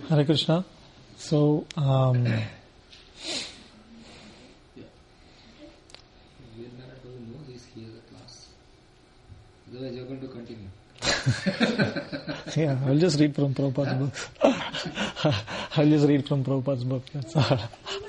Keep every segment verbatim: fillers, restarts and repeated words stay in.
Hare Krishna. So, um, yeah. Veermara doesn't know he's here at last. Otherwise, you're going to continue. yeah, I'll just read from Prabhupada's book. I'll just read from Prabhupada's book. That's all.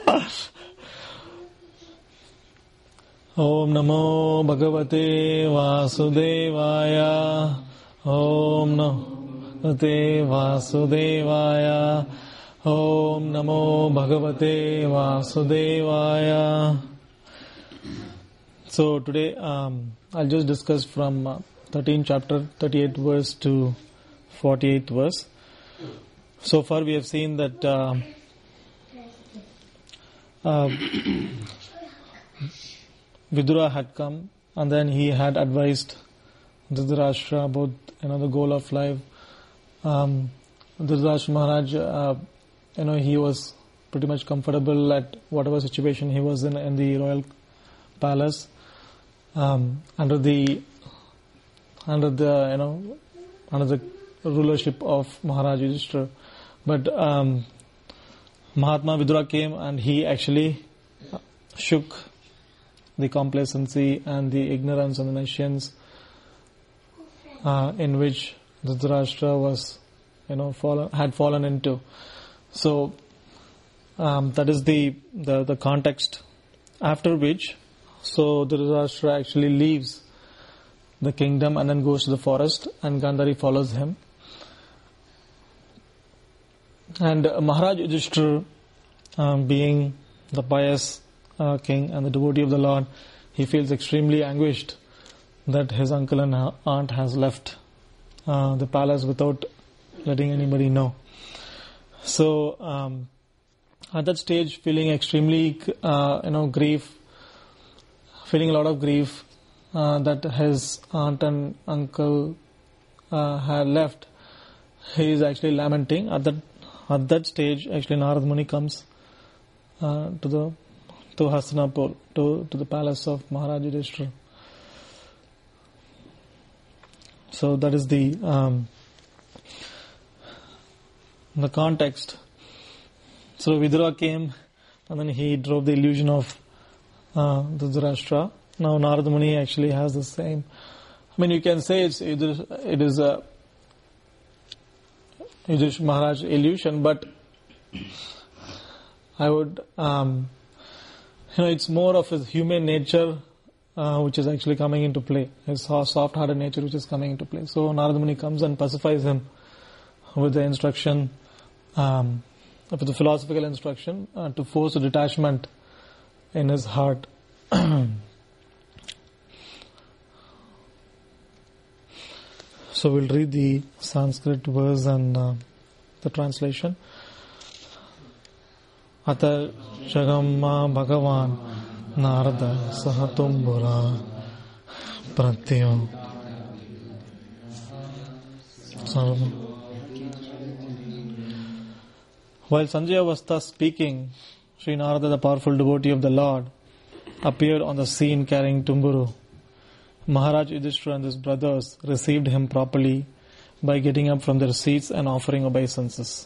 Om Namo Bhagavate Vasudevaya. Om Namo Bhagavate Vasudevaya. Om Namo Bhagavate Vasudevaya. So today um, I'll just discuss from uh, thirteenth chapter, thirty-eighth verse to forty-eighth verse. So far we have seen that uh, uh, Vidura had come and then he had advised Dhritarashtra about, you know, the goal of life. Um, Dhritarashtra Maharaj, uh, you know, he was pretty much comfortable at whatever situation he was in in the royal palace, um, under the under the you know under the rulership of Maharaj Yudhishthira. But um, Mahatma Vidura came and he actually shook the complacency and the ignorance and the nescience uh, in which Dhritarashtra was, you know, fallen, had fallen into. So um, that is the, the the context. After which, so Dhritarashtra actually leaves the kingdom and then goes to the forest, and Gandhari follows him. And uh, Maharaj Yudhishthira, um, being the pious uh, king and the devotee of the Lord, he feels extremely anguished that his uncle and aunt has left uh, the palace without letting anybody know. So um, at that stage, feeling extremely uh, you know grief, feeling a lot of grief uh, that his aunt and uncle uh, had left, he is actually lamenting. At that at that stage, actually Narad Muni comes uh, to the to Hastinapur, to to the palace of Maharaj Yudhishthira. So that is the um, the context. So Vidura came and then he drove the illusion of uh, Dhritarashtra. Now Narada Muni actually has the same. I mean, you can say it's either it is a Yudhishthira Maharaj illusion, but I would um, you know it's more of his human nature uh, which is actually coming into play. His soft-hearted nature which is coming into play. So Narada Muni comes and pacifies him with the instruction, um, with the philosophical instruction uh, to force a detachment in his heart. So we'll read the Sanskrit verse and uh, the translation. Ata Jagamma Bhagavan Narada Sahatumbura Pratyo. While Sanjaya was thus speaking, Sri Narada, the powerful devotee of the Lord, appeared on the scene carrying Tumburu. Maharaj Yudhishthira and his brothers received him properly by getting up from their seats and offering obeisances.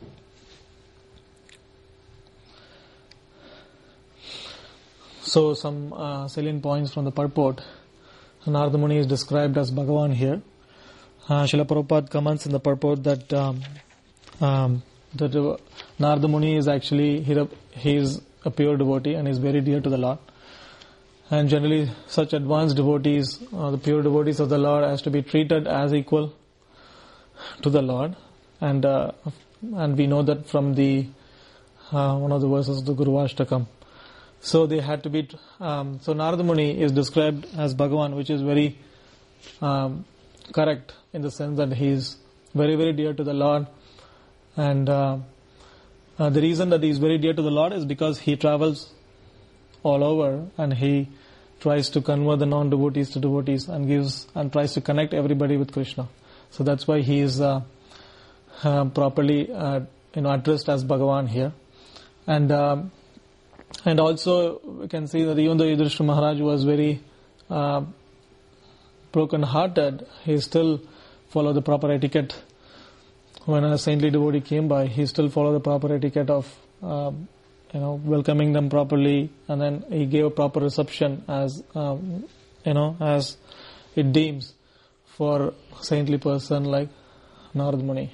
So some uh, salient points from the purport. Narada Muni is described as Bhagavan here. Uh, Srila Prabhupada comments in the purport that um, um, that uh, Narada Muni is actually he, he is a pure devotee and is very dear to the Lord. And generally, such advanced devotees, uh, the pure devotees of the Lord, has to be treated as equal to the Lord. And uh, and we know that from the uh, one of the verses of the Guru Ashtakam. So they had to be. Um, so Narada Muni is described as Bhagavan, which is very um, correct in the sense that he is very very dear to the Lord. And uh, uh, the reason that he is very dear to the Lord is because he travels all over and he tries to convert the non-devotees to devotees and gives and tries to connect everybody with Krishna. So that's why he is uh, uh, properly uh, you know addressed as Bhagavan here. And um, and also we can see that even though Yudhishthira Maharaj was very uh, broken-hearted, he still followed the proper etiquette when a saintly devotee came by, he still followed the proper etiquette of, um, you know, welcoming them properly, and then he gave a proper reception as, um, you know, as it deems for a saintly person like Narad Muni.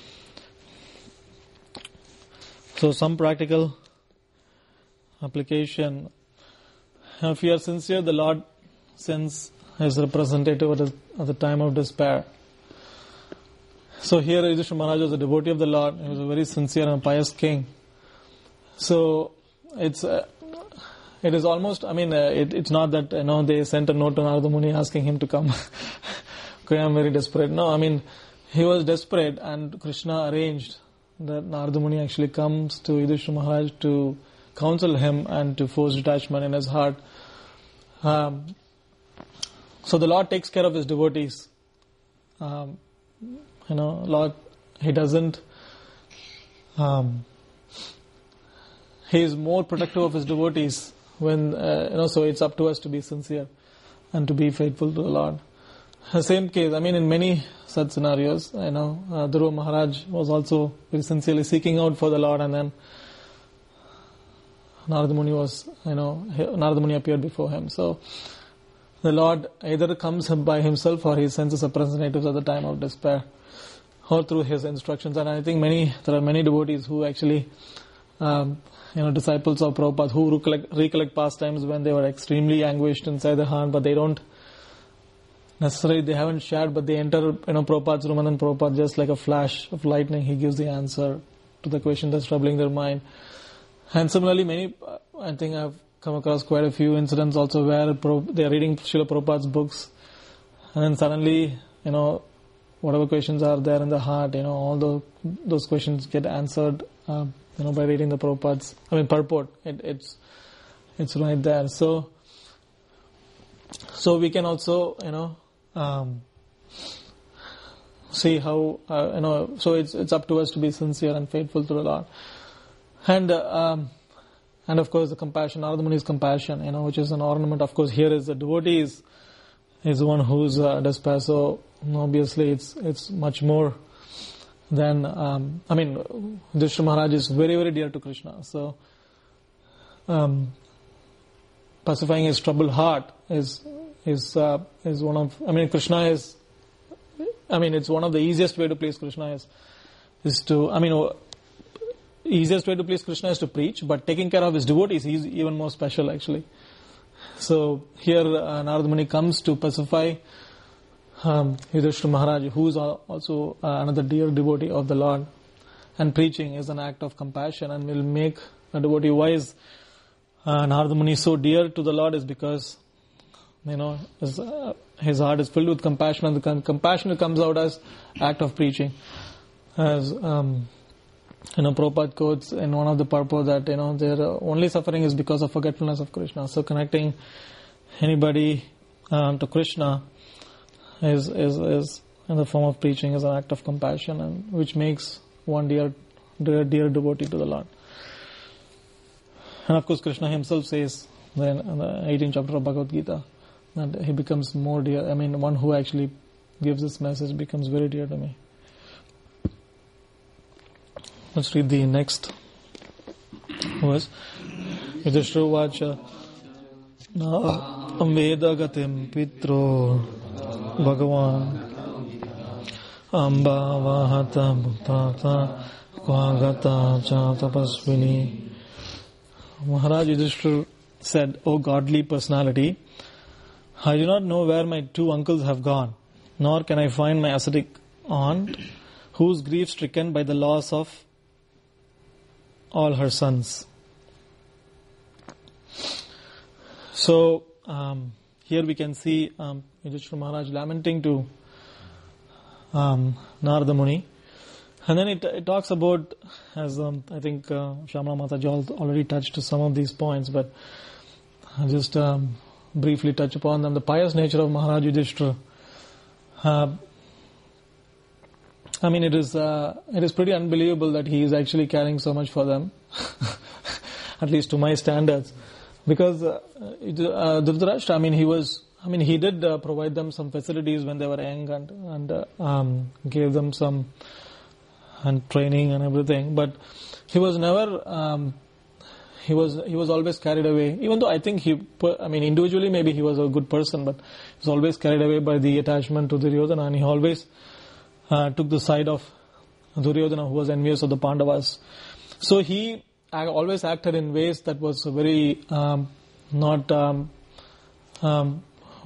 So some practical application. If you are sincere, the Lord sends His representative at the, at the time of despair. So here Yudhishthira Maharaj was a devotee of the Lord. He was a very sincere and pious king. So it's uh, it is almost, I mean, uh, it, it's not that, you know, they sent a note to Narada Muni asking him to come. Okay, I'm very desperate. No, I mean, he was desperate, and Krishna arranged that Narada Muni actually comes to Yudhishthira Maharaj to counsel him and to force detachment in his heart. Um, so the Lord takes care of His devotees. Um, you know, Lord, He doesn't, um, He is more protective of His devotees when, uh, you know, so it's up to us to be sincere and to be faithful to the Lord. The same case, I mean, in many such scenarios, you know, uh, Dhruva Maharaj was also very sincerely seeking out for the Lord, and then Narada Muni was, you know, Narada Muni appeared before him. So the Lord either comes by Himself or He sends His representatives at the time of despair, or through His instructions. And I think many, there are many devotees who actually, um, you know, disciples of Prabhupada who recollect, recollect past times when they were extremely anguished inside the heart, but they don't necessarily, they haven't shared, but they enter, you know, Prabhupada's room, and then Prabhupada, just like a flash of lightning, he gives the answer to the question that's troubling their mind. And similarly, many, I think I've come across quite a few incidents also where they are reading Srila Prabhupada's books, and then suddenly, you know, whatever questions are there in the heart, you know, all the, those questions get answered, uh, you know, by reading the Prabhupada's, I mean, purport. It, it's, it's right there. So, so we can also, you know, um, see how, uh, you know, so it's, it's up to us to be sincere and faithful to the Lord. And, uh, um, and of course the compassion, Narada Muni's compassion, you know, which is an ornament. Of course, here is the devotee is, is the one who's uh, despair. So obviously it's, it's much more than, um, I mean, Yudhishthira Maharaj is very, very dear to Krishna. So, um, pacifying his troubled heart is, is, uh, is one of, I mean, Krishna is, I mean, it's one of the easiest way to please Krishna is, is to, I mean, easiest way to please Krishna is to preach, but taking care of his devotees is even more special actually. So here uh, Narada Muni comes to pacify um, Yudhishthira Maharaj, who is also uh, another dear devotee of the Lord, and preaching is an act of compassion and will make a devotee wise. Uh, Narada Muni is so dear to the Lord is because, you know, his, uh, his heart is filled with compassion, and the com- compassion comes out as act of preaching. As um, you know, Prabhupada quotes in one of the purport that, you know, their only suffering is because of forgetfulness of Krishna. So connecting anybody um, to Krishna is, is, is in the form of preaching is an act of compassion, and which makes one dear, dear, dear devotee to the Lord. And of course, Krishna Himself says then in the eighteenth chapter of Bhagavad Gita that He becomes more dear. I mean, one who actually gives this message becomes very dear to me. Let's read the next verse. Yudhishthira Vacha Na Vedagatim Pitro Bhagavan Amba Vahata Bhuttata Kvagata Cha Tapasvini. Maharaj Yudhishthira said, O godly personality, I do not know where my two uncles have gone, nor can I find my ascetic aunt, who is grief stricken by the loss of all her sons. So um, here we can see um, Yudhishthira Maharaj lamenting to um, Narada Muni, and then it, it talks about, as um, I think uh, Shyamala Mataji already touched to some of these points, but I'll just um, briefly touch upon them. The pious nature of Maharaj Yudhishthira. Uh, I mean, it is uh, it is pretty unbelievable that he is actually caring so much for them, at least to my standards. Because uh, uh, Dhritarashtra, I mean, he was, I mean, he did uh, provide them some facilities when they were young, and and uh, um, gave them some and training and everything, but he was never. Um, he was he was always carried away. Even though I think he, I mean, individually maybe he was a good person, but he was always carried away by the attachment to Duryodhana, and he always uh, took the side of Duryodhana, who was envious of the Pandavas. So he always acted in ways that was very um, not um, um,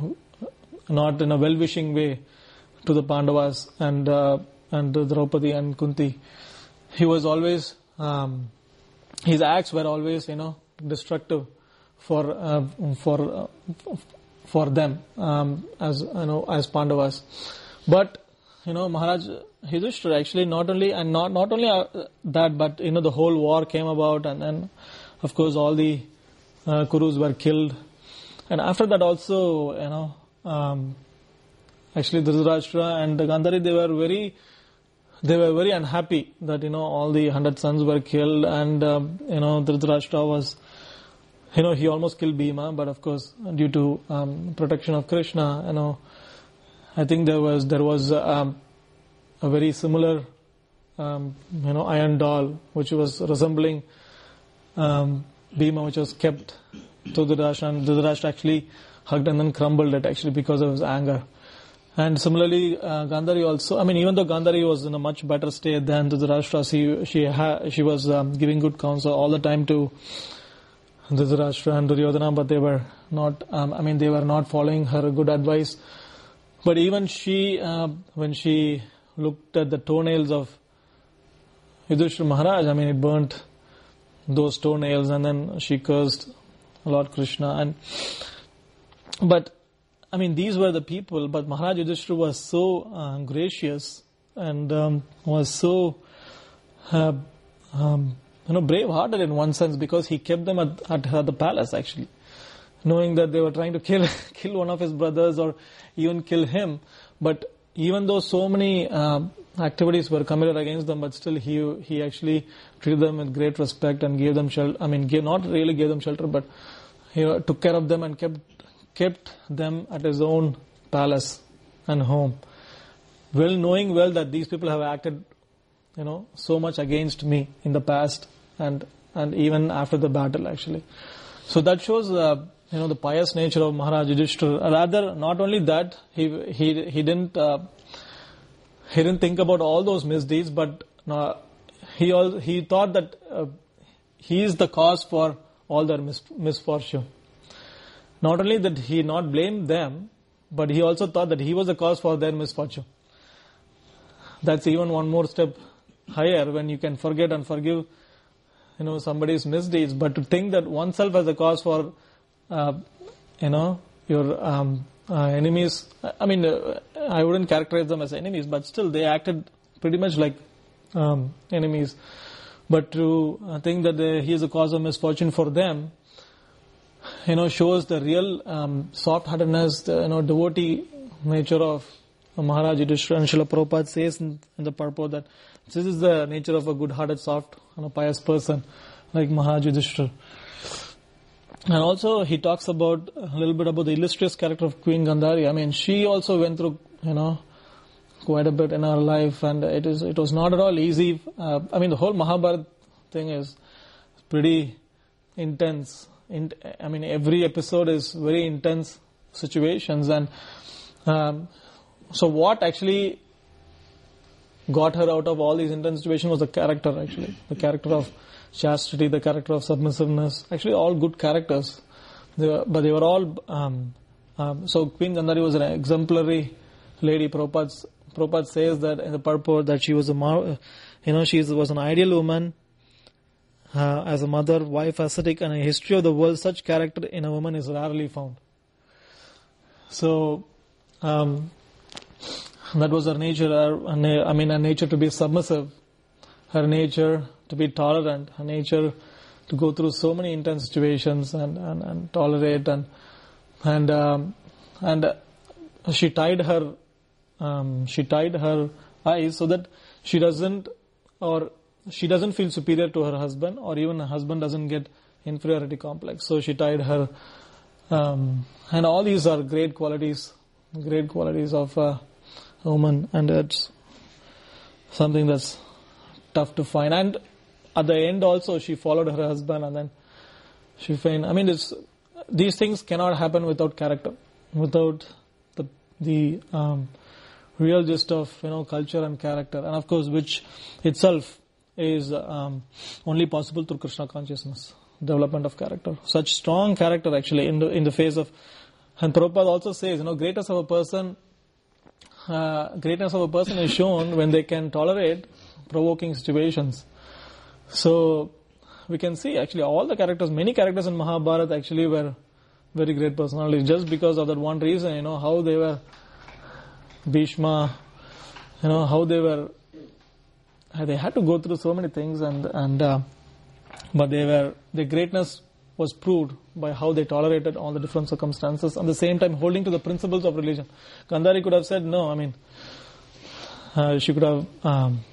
not in a well-wishing way to the Pandavas and uh, and Draupadi and Kunti. He was always um, his acts were always, you know, destructive for uh, for uh, for them um, as you know as Pandavas. But you know, Maharaj Yudhishthira actually not only and not not only uh, that, but you know the whole war came about, and then of course all the uh, Kurus were killed, and after that also you know um, actually Dhritarashtra and Gandhari, they were very they were very unhappy that you know all the hundred sons were killed, and um, you know Dhritarashtra was you know he almost killed Bhima, but of course due to um, protection of Krishna, you know I think there was there was um, a very similar um, you know iron doll which was resembling um, Bhima, which was kept to Dhritarashtra, and Dhritarashtra actually hugged and then crumbled it actually because of his anger. And similarly, uh, Gandhari also, I mean, even though Gandhari was in a much better state than Dhritarashtra, she she ha, she was um, giving good counsel all the time to Dhritarashtra and Duryodhana, but they were not. Um, I mean, they were not following her good advice. But even she, uh, when she looked at the toenails of Yudhishthira Maharaj, I mean, it burnt those toenails, and then she cursed Lord Krishna. And but I mean, these were the people, but Maharaj Yudhishthira was so uh, gracious and um, was so uh, um, you know brave-hearted in one sense, because he kept them at, at, at the palace actually, knowing that they were trying to kill kill one of his brothers or even kill him. But even though so many uh, activities were committed against them, but still he he actually treated them with great respect and gave them shelter. I mean, gave, not really gave them shelter, but you know, took care of them and kept kept them at his own palace and home, well knowing well that these people have acted, you know, so much against me in the past and and even after the battle actually. So that shows uh, you know the pious nature of Maharaj Yudhishthira. Rather, not only that, he he he didn't uh, he didn't think about all those misdeeds, but uh, he all he thought that uh, he is the cause for all their mis- misfortune. Not only that he not blamed them, but he also thought that he was the cause for their misfortune. That's even one more step higher, when you can forget and forgive, you know, somebody's misdeeds. But to think that oneself as a cause for, uh, you know, your um, uh, enemies. I mean, uh, I wouldn't characterize them as enemies, but still they acted pretty much like um, enemies. But to uh, think that they, he is the cause of misfortune for them, you know, shows the real um, soft-heartedness, the, you know, devotee nature of Maharaj Yudhishthira. And Srila Prabhupada says in, in the purport that this is the nature of a good-hearted, soft, and a pious person like Maharaj Yudhishthira. And also he talks about a little bit about the illustrious character of Queen Gandhari. I mean, she also went through, you know, quite a bit in her life, and it is it was not at all easy. Uh, I mean, the whole Mahabharata thing is pretty intense. In, I mean, every episode is very intense situations, and um, so what actually got her out of all these intense situations was the character, actually. The character of chastity, the character of submissiveness. Actually, all good characters. They were, but they were all... Um, um, so Queen Gandhari was an exemplary lady. Prabhupada, Prabhupada says that in the purport that she was a... You know, she was an ideal woman. Uh, as a mother, wife, ascetic, and in a history of the world, such character in a woman is rarely found. So, um, that was her nature. Her, I mean, her nature to be submissive, her nature to be tolerant, her nature to go through so many intense situations and, and, and tolerate, and and um, and uh, she tied her um, she tied her eyes so that she doesn't or she doesn't feel superior to her husband, or even her husband doesn't get inferiority complex. So she tied her, um, and all these are great qualities, great qualities of a woman, and it's something that's tough to find. And at the end also, she followed her husband, and then she fainted. I mean, it's, these things cannot happen without character, without the the um, real gist of, you know, culture and character, and of course, which itself is um, only possible through Krishna consciousness, development of character. Such strong character, actually, in the in the face of, and Prabhupada also says, you know, greatness of a person, uh, greatness of a person is shown when they can tolerate provoking situations. So we can see actually all the characters, many characters in Mahabharata actually were very great personalities, just because of that one reason, you know, how they were, Bhishma, you know, how they were, they had to go through so many things, and, and uh, but they were, their greatness was proved by how they tolerated all the different circumstances, at the same time holding to the principles of religion. Gandhari could have said no, I mean, uh, she could have, um,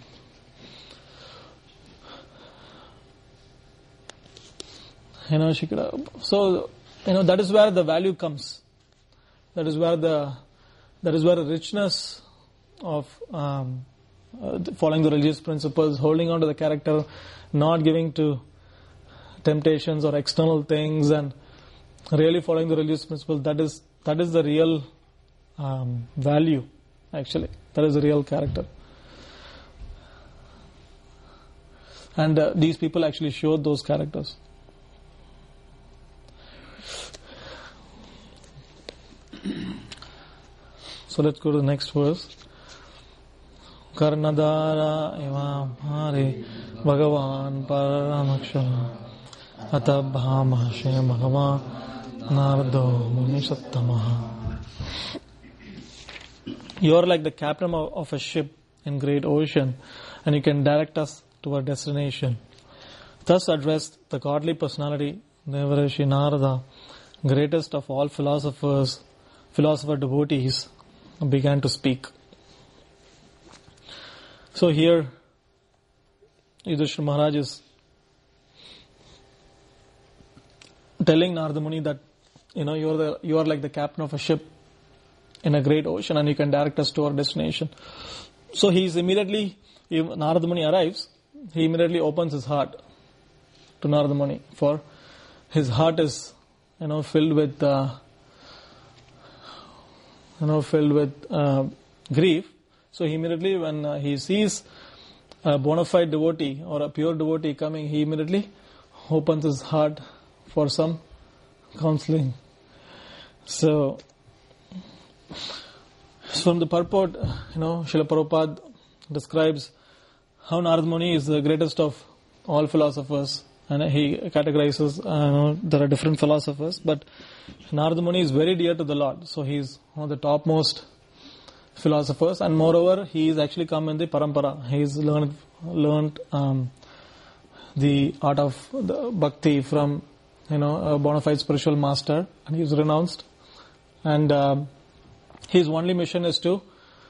you know, she could have, so, you know, that is where the value comes. That is where the, that is where the richness of um, uh, following the religious principles, holding on to the character, not giving to temptations or external things, and really following the religious principles, that is, that is the real um, value, actually. That is the real character. And uh, these people actually showed those characters. So let's go to the next verse. Karnadara eva bhare Bhagavan paramakshara atabhama she Bhagavan nardo munishattamaha. You are like the captain of, of a ship in great ocean, and you can direct us to our destination. Thus addressed the godly personality, Devarishi Narada, greatest of all philosophers, philosopher devotees, began to speak. So here, Yudhishthira Maharaj is telling Narada Muni that, you know, you are the you are like the captain of a ship in a great ocean, and you can direct us to our destination. So he is immediately, if Narada Muni arrives, he immediately opens his heart to Narada Muni, for his heart is, you know, filled with uh, you know, filled with uh, grief. So he immediately, when uh, he sees a bona fide devotee or a pure devotee coming, he immediately opens his heart for some counseling. So, from the purport, you know, Srila Prabhupada describes how Narada Muni is the greatest of all philosophers, and he categorizes, uh, you know, there are different philosophers, but Narada Muni is very dear to the Lord, so he is one of the topmost philosophers, and moreover, he is actually come in the parampara. He has learned learned um, the art of the bhakti from, you know, a bona fide spiritual master, and he is renounced, and um, his only mission is to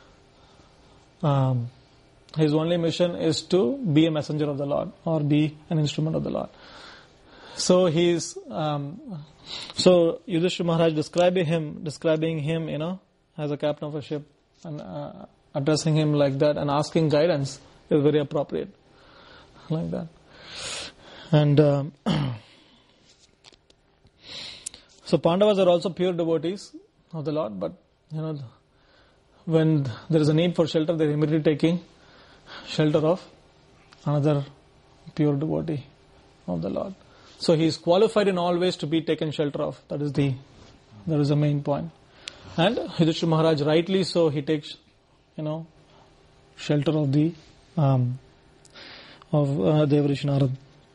um, his only mission is to be a messenger of the Lord, or be an instrument of the Lord. So he is um, so Yudhishthira Maharaj describing him, describing him, you know, as a captain of a ship, and uh, addressing him like that and asking guidance is very appropriate, like that. And um, so Pandavas are also pure devotees of the Lord, but, you know, when there is a need for shelter, they are immediately taking shelter of another pure devotee of the Lord. So he is qualified in all ways to be taken shelter of. That is the that is the main point. And Yudhishthira Maharaj, rightly so, he takes, you know, shelter of the um, of uh, Devarishi Narada.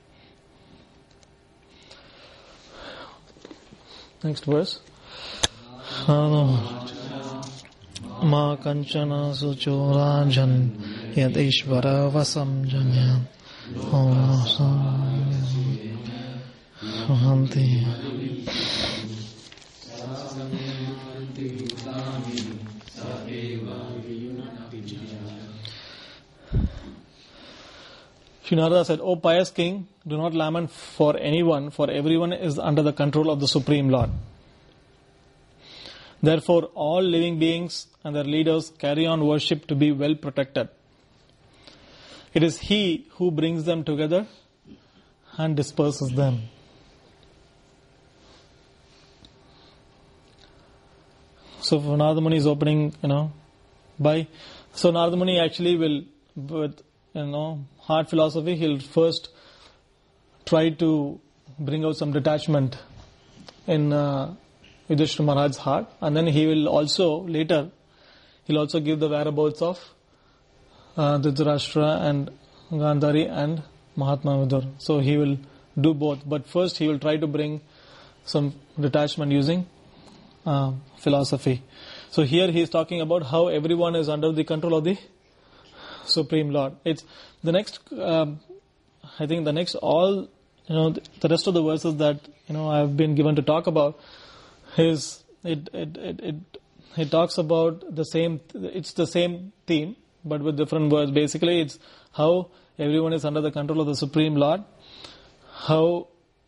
Next verse. Ma kanchana suchorajan yad ishvara vasam janyan Hanti. Sri Narada said, O pious king, do not lament for anyone, for everyone is under the control of the Supreme Lord. Therefore, all living beings and their leaders carry on worship to be well protected. it is He who brings them together and disperses them. So for Narada Muni is opening, you know, by, so Narada Muni actually will, with, you know, hard philosophy, he'll first try to bring out some detachment in uh, Yudhishthira Maharaj's heart, and then he will also, later, he'll also give the whereabouts of uh, Dhritarashtra and Gandhari and Mahatma Vidur. So he will do both, but first he will try to bring some detachment using uh, philosophy. So here he is talking about how everyone is under the control of the Supreme Lord. It's the next, um, I think the next all, you know, the rest of the verses that, you know, I've been given to talk about is, it, it, it, it, it talks about the same, it's the same theme, but with different words. Basically, it's how everyone is under the control of the Supreme Lord, how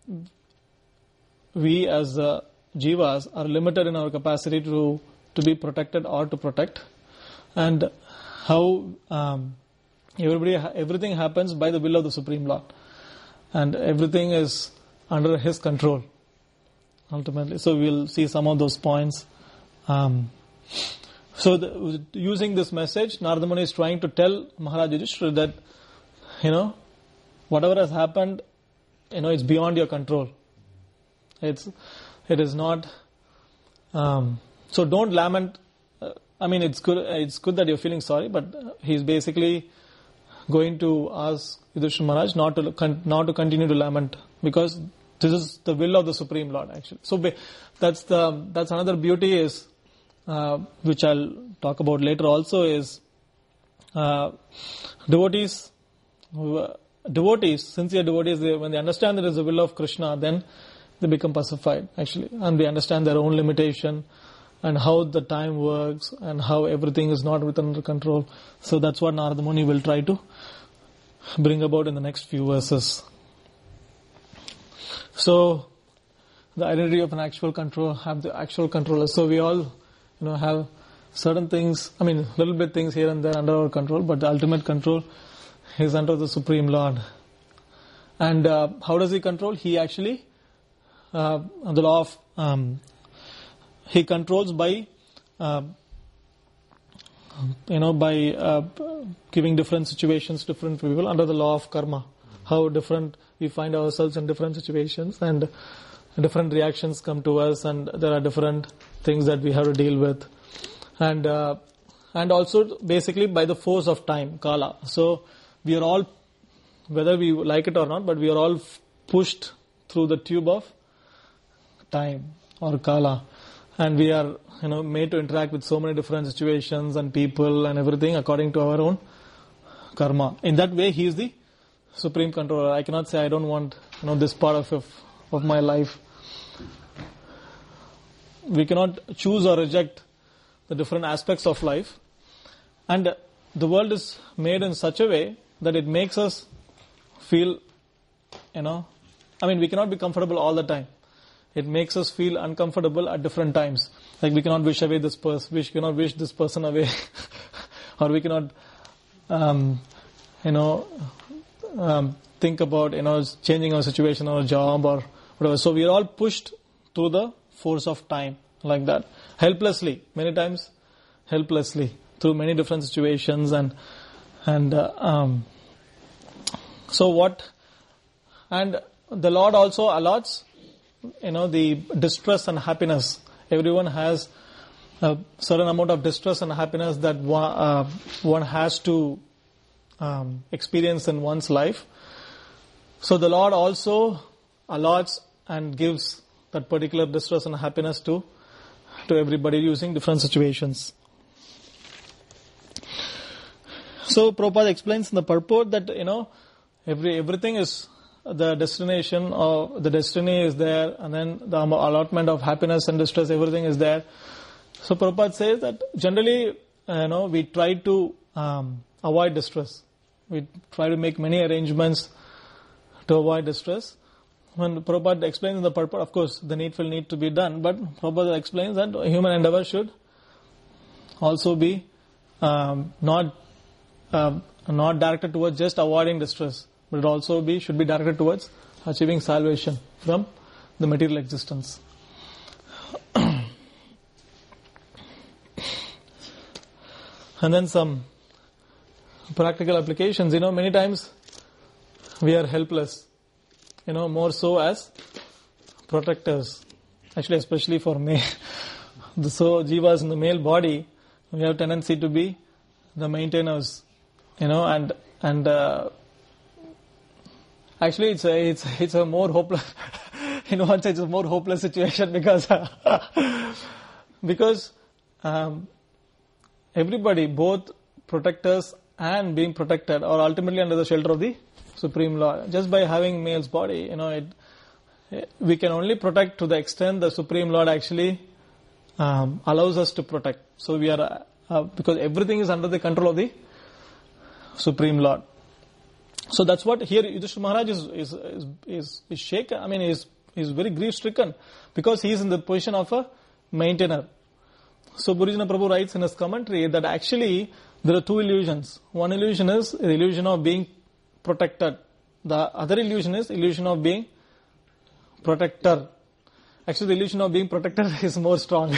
we as uh, jivas are limited in our capacity to, to be protected or to protect, and how um, everybody, everything happens by the will of the Supreme Lord, and everything is under His control, ultimately. So we'll see some of those points. Um, so the, using this message, Narada Muni is trying to tell Maharaj Yudhishthira that, you know, whatever has happened, you know, it's beyond your control. It's, it is not, um, so don't lament. Uh, I mean, it's good, it's good that you're feeling sorry, but he's basically going to ask Yudhishthira Maharaj not to, not to continue to lament, because this is the will of the Supreme Lord, actually. So that's the, that's another beauty is, uh, which I'll talk about later also, is, uh, devotees, who, devotees, sincere devotees, they, when they understand that it is the will of Krishna, then they become pacified, actually, and they understand their own limitation and how the time works and how everything is not within their control. So that's what Narada Muni will try to bring about in the next few verses. So the identity of an actual control, have the actual controller. So we all, you know, have certain things, I mean, little bit things here and there under our control, but the ultimate control is under the Supreme Lord. And uh, how does He control? He actually, uh, the law of, um, He controls by, uh, you know, by uh, giving different situations to different people under the law of karma. How different we find ourselves in different situations, and different reactions come to us, and there are different things that we have to deal with. And uh, and also basically by the force of time, kala. So we are all, whether we like it or not, but we are all pushed through the tube of time or kala. And we are, you know, made to interact with so many different situations and people and everything according to our own karma. In that way, He is the Supreme Controller. I cannot say I don't want, you know, this part of of, of my life. We cannot choose or reject the different aspects of life. And the world is made in such a way that it makes us feel, you know, I mean, we cannot be comfortable all the time. It makes us feel uncomfortable at different times. Like we cannot wish away this person, we cannot wish this person away, or we cannot, um, you know, um, think about, you know, changing our situation or job or whatever. So we are all pushed through the force of time like that, helplessly, many times, helplessly through many different situations, and and uh, um, so what, and the Lord also allots, you know, the distress and happiness. Everyone has a certain amount of distress and happiness that one, uh, one has to um, experience in one's life. So the Lord also allots and gives that particular distress and happiness to to everybody using different situations. So Prabhupada explains in the purport that, you know, every everything is the destination, or the destiny is there, and then the allotment of happiness and distress, everything is there. So Prabhupada says that generally, uh, you know, we try to um, avoid distress. We try to make many arrangements to avoid distress. When Prabhupada explains in the purport, of course, the needful need to be done, but Prabhupada explains that human endeavor should also be um, not, um, not directed towards just avoiding distress, but it also be should be directed towards achieving salvation from the material existence. And then some practical applications. You know, many times we are helpless. You know, more so as protectors. Actually, especially for male. So, jivas in the male body, we have tendency to be the maintainers. You know, and and uh, actually, it's a it's it's a more hopeless. In one sense, it's a more hopeless situation because because um, everybody, both protectors and being protected, are ultimately under the shelter of the Supreme Lord. Just by having male's body, you know, it, we can only protect to the extent the Supreme Lord actually um, allows us to protect. So we are, uh, because everything is under the control of the Supreme Lord. So that's what here Yudhishthira Maharaj is is is, is, is shaken. I mean, is is very grief stricken because he is in the position of a maintainer. So Burjana Prabhu writes in his commentary that actually there are two illusions. One illusion is the illusion of being protected. The other illusion is illusion of being protector. Actually, the illusion of being protector is more strong.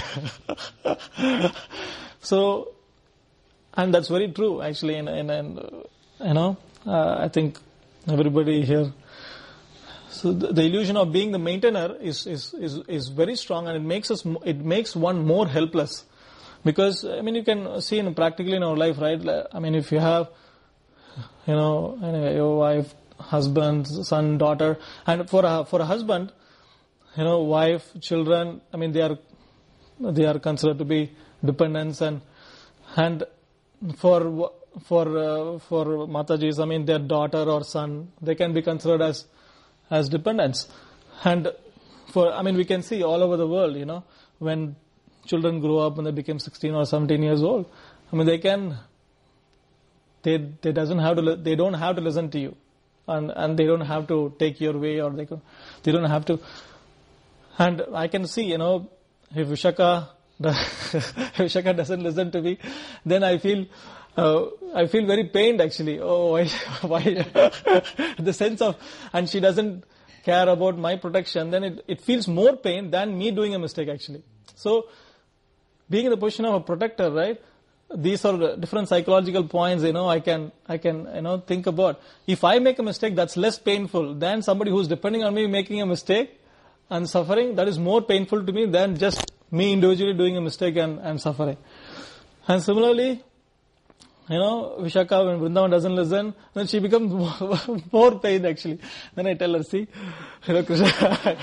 So, and that's very true. Actually, in, in, in you know, uh, I think everybody here. So the, the illusion of being the maintainer is, is is is very strong, and it makes us it makes one more helpless. Because I mean, you can see in practically in our life, right? I mean, if you have, you know, your wife, husband, son, daughter, and for a for a husband, you know, wife, children, I mean, they are they are considered to be dependents, and and for for uh, for Matajis, I mean, their daughter or son, they can be considered as as dependents. And for I mean, we can see all over the world, you know, when children grow up, when they become sixteen or seventeen years old, I mean, they can they they doesn't have to they don't have to listen to you, and and they don't have to take your way, or they can, they don't have to. And I can see, you know, if Vishaka if Vishaka doesn't listen to me, then I feel uh, I feel very pained actually. Oh, why why the sense of, and she doesn't care about my protection, then it it feels more pain than me doing a mistake actually. So, being in the position of a protector, right? These are different psychological points, you know, I can, I can, you know, think about. If I make a mistake, that's less painful than somebody who's depending on me making a mistake and suffering. That is more painful to me than just me individually doing a mistake and, and suffering. And similarly, you know, Vishaka, when Vrindavan doesn't listen, then she becomes more, more pain actually. Then I tell her, see, you know, Krishna,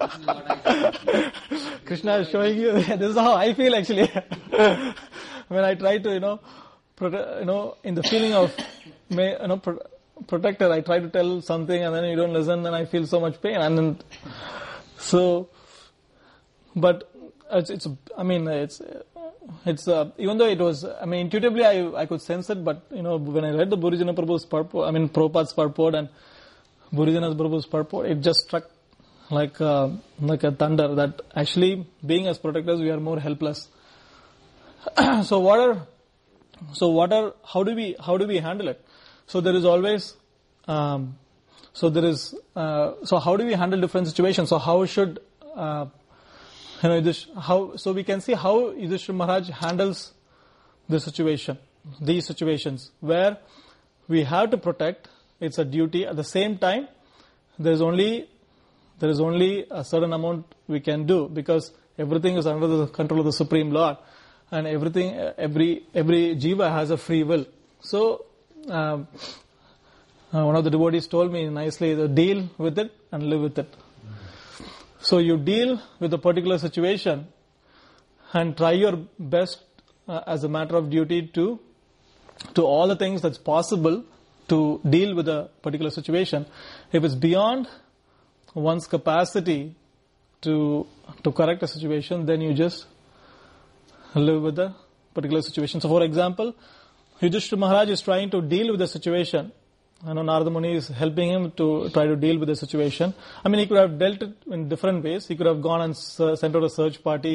Krishna is showing you, this is how I feel actually. When I try to, you know, prote- you know, in the feeling of, you know, pro- protector, I try to tell something and then you don't listen, then I feel so much pain. And then, so, but it's, it's I mean, it's, it's, uh, even though it was, I mean, intuitively I, I could sense it, but, you know, when I read the Burjana Prabhu's purport, I mean, Prabhupada's purport and Burjana Prabhu's purport, it just struck like, uh, like a thunder that actually being as protectors, we are more helpless. So what are, so what are, how do we, how do we handle it? So there is always, um, so there is, uh, so how do we handle different situations? So how should, uh, you know, this, how, so we can see how Yudhishthira Maharaj handles this situation, these situations where we have to protect, it's a duty. At the same time, there is only, there is only a certain amount we can do because everything is under the control of the Supreme Lord. And everything, every every jiva has a free will. So, um, uh, one of the devotees told me nicely, to deal with it and live with it. So you deal with a particular situation and try your best uh, as a matter of duty to to all the things that's possible to deal with a particular situation. If it's beyond one's capacity to to correct a situation, then you just live with the particular situation. So, for example, Yudhishthira Maharaj is trying to deal with the situation. I know Narada Muni is helping him to try to deal with the situation. I mean, he could have dealt it in different ways. He could have gone and sent out a search party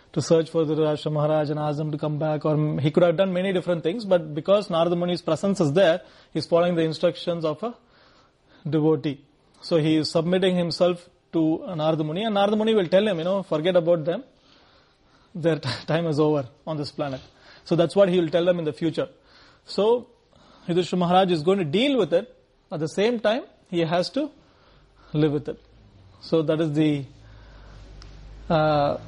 to search for Dhritarashtra Maharaj and ask them to come back, or he could have done many different things, but because Narada Muni's presence is there, he's following the instructions of a devotee. So he is submitting himself to Narada Muni, and Narada Muni will tell him, you know, forget about them. Their t- time is over on this planet. So that's what he will tell them in the future. So Yudhishthira Maharaj is going to deal with it. At the same time, he has to live with it. So that is the, uh,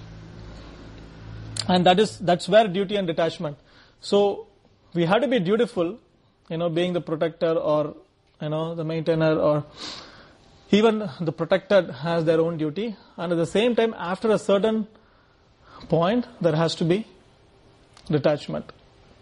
and that is that's where duty and detachment. So we have to be dutiful, you know, being the protector or you know the maintainer, or even the protected has their own duty. And at the same time, after a certain point, there has to be detachment.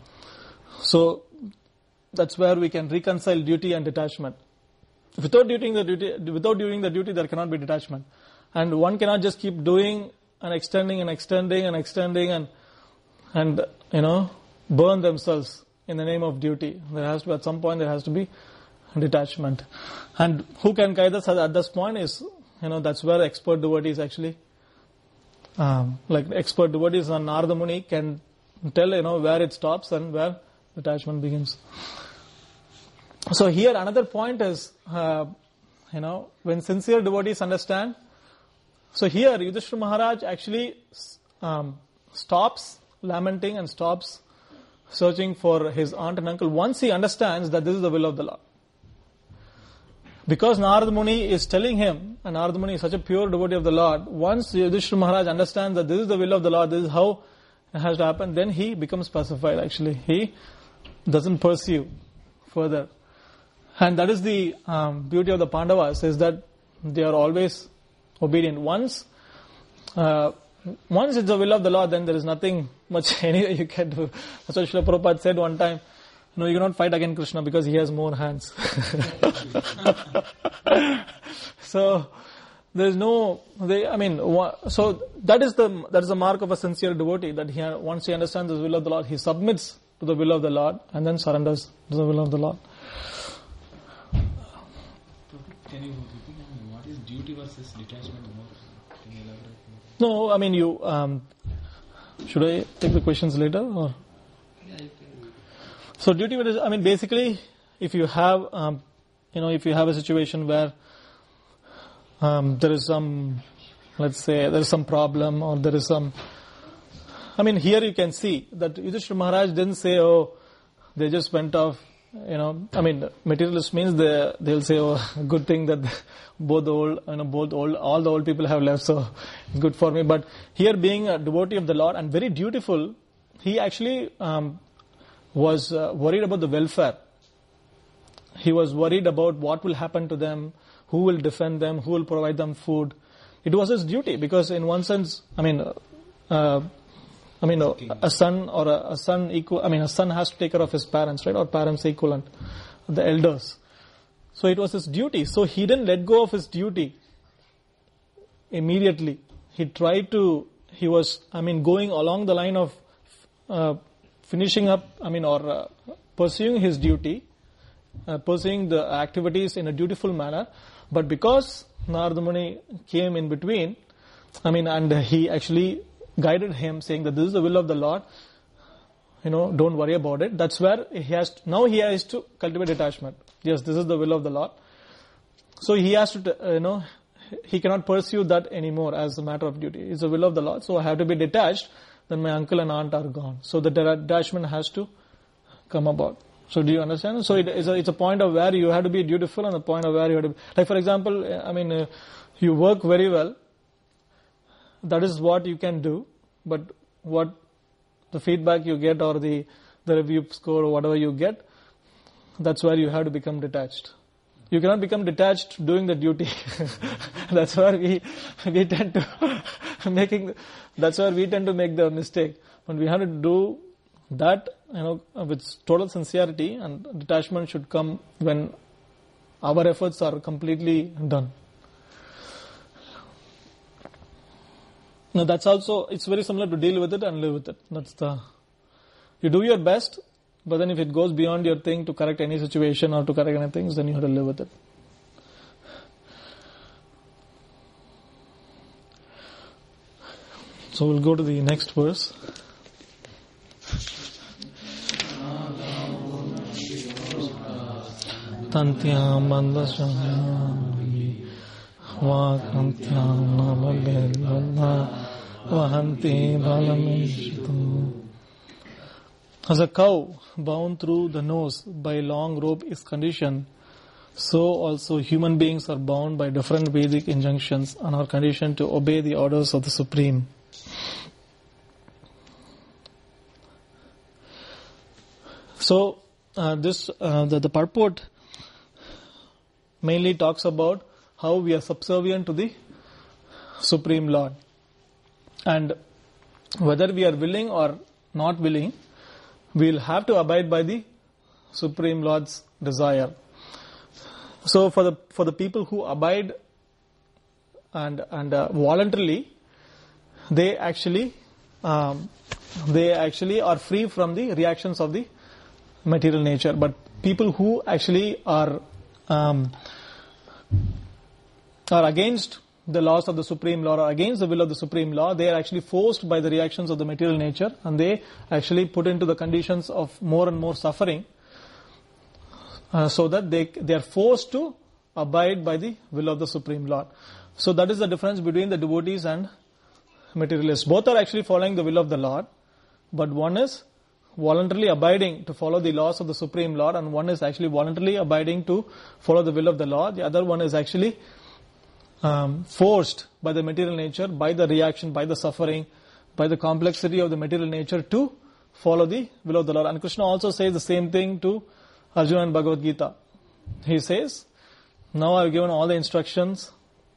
So that's where we can reconcile duty and detachment. Without doing the duty, without doing the duty, there cannot be detachment. And one cannot just keep doing and extending and extending and extending and and you know burn themselves in the name of duty. There has to be, at some point, there has to be detachment. And who can guide us at this point is, you know, that's where expert devotees actually, um, like expert devotees on Narada Muni can tell, you know, where it stops and where detachment begins. So here another point is, uh, you know, when sincere devotees understand. So here Yudhishthira Maharaj actually um, stops lamenting and stops searching for his aunt and uncle once he understands that this is the will of the Lord. Because Narada Muni is telling him, and Narada Muni is such a pure devotee of the Lord, once Yudhishthira Maharaj understands that this is the will of the Lord, this is how it has to happen, then he becomes pacified actually. He doesn't pursue further. And that is the um, beauty of the Pandavas, is that they are always obedient. Once uh, once it's the will of the Lord, then there is nothing much anyway you can do. That's what Srila Prabhupada said one time. No, you cannot fight against Krishna because he has more hands. So there is no, they, I mean, so that is the that is the mark of a sincere devotee, that he once he understands the will of the Lord, he submits to the will of the Lord and then surrenders to the will of the Lord. Can you repeat? What is duty versus detachment more? Can you elaborate more? No, I mean you. Um, should I take the questions later or? Yeah, you can. So duty, is, I mean, basically, if you have, um, you know, if you have a situation where um, there is some, let's say, there is some problem or there is some, I mean, here you can see that Yudhishthira Maharaj didn't say, oh, they just went off, you know, I mean, materialist means they they'll say, oh, good thing that both the old, you know, both old, all the old people have left, so it's good for me. But here, being a devotee of the Lord and very dutiful, he actually um, was uh, worried about the welfare. He was worried about what will happen to them, who will defend them, who will provide them food. It was his duty, because in one sense, I mean, uh, I mean, a, a son or a, a son equal. I mean, a son has to take care of his parents, right? Or parents equivalent, the elders. So it was his duty. So he didn't let go of his duty immediately. He tried to. He was, I mean, going along the line of uh, finishing up. I mean, or uh, pursuing his duty, uh, pursuing the activities in a dutiful manner. But because Narada Muni came in between, I mean, and he actually guided him, saying that this is the will of the Lord, you know, don't worry about it. That's where he has to, now he has to cultivate detachment. Yes, this is the will of the Lord. So he has to, uh, you know, he cannot pursue that anymore as a matter of duty. It's the will of the Lord, so I have to be detached. Then my uncle and aunt are gone. So the detachment has to come about. So do you understand? So it is a, it's a point of where you have to be dutiful, and a point of where you have to be, like for example, I mean, uh, you work very well. That is what you can do, but what the feedback you get or the, the review score or whatever you get, that's where you have to become detached. You cannot become detached doing the duty. That's where we we tend to making. That's where we tend to make the mistake. But we have to do that, you know, with total sincerity, and detachment should come when our efforts are completely done. Now that's also, it's very similar to deal with it and live with it. That's the, you do your best, but then if it goes beyond your thing to correct any situation or to correct anything, then you have to live with it. So we'll go to the next verse. Tantyam andashyam vakantyam namavedvadna vahanti balamishtu. As a cow bound through the nose by a long rope is conditioned, so also human beings are bound by different Vedic injunctions and are conditioned to obey the orders of the Supreme. So uh, this uh, the, the purport mainly talks about how we are subservient to the Supreme Lord, and whether we are willing or not willing, we will have to abide by the Supreme Lord's desire. So for the for the people who abide and and uh, voluntarily, they actually um, they actually are free from the reactions of the material nature. But people who actually are um, are against the laws of the Supreme Lord or against the will of the Supreme Lord, they are actually forced by the reactions of the material nature, and they actually put into the conditions of more and more suffering, uh, so that they they are forced to abide by the will of the Supreme Lord. So that is the difference between the devotees and materialists. Both are actually following the will of the Lord, but one is voluntarily abiding to follow the laws of the Supreme Lord, and one is actually voluntarily abiding to follow the will of the Lord. The other one is actually um, forced by the material nature, by the reaction, by the suffering, by the complexity of the material nature to follow the will of the Lord. And Krishna also says the same thing to Arjuna in Bhagavad Gita. He says, now I have given all the instructions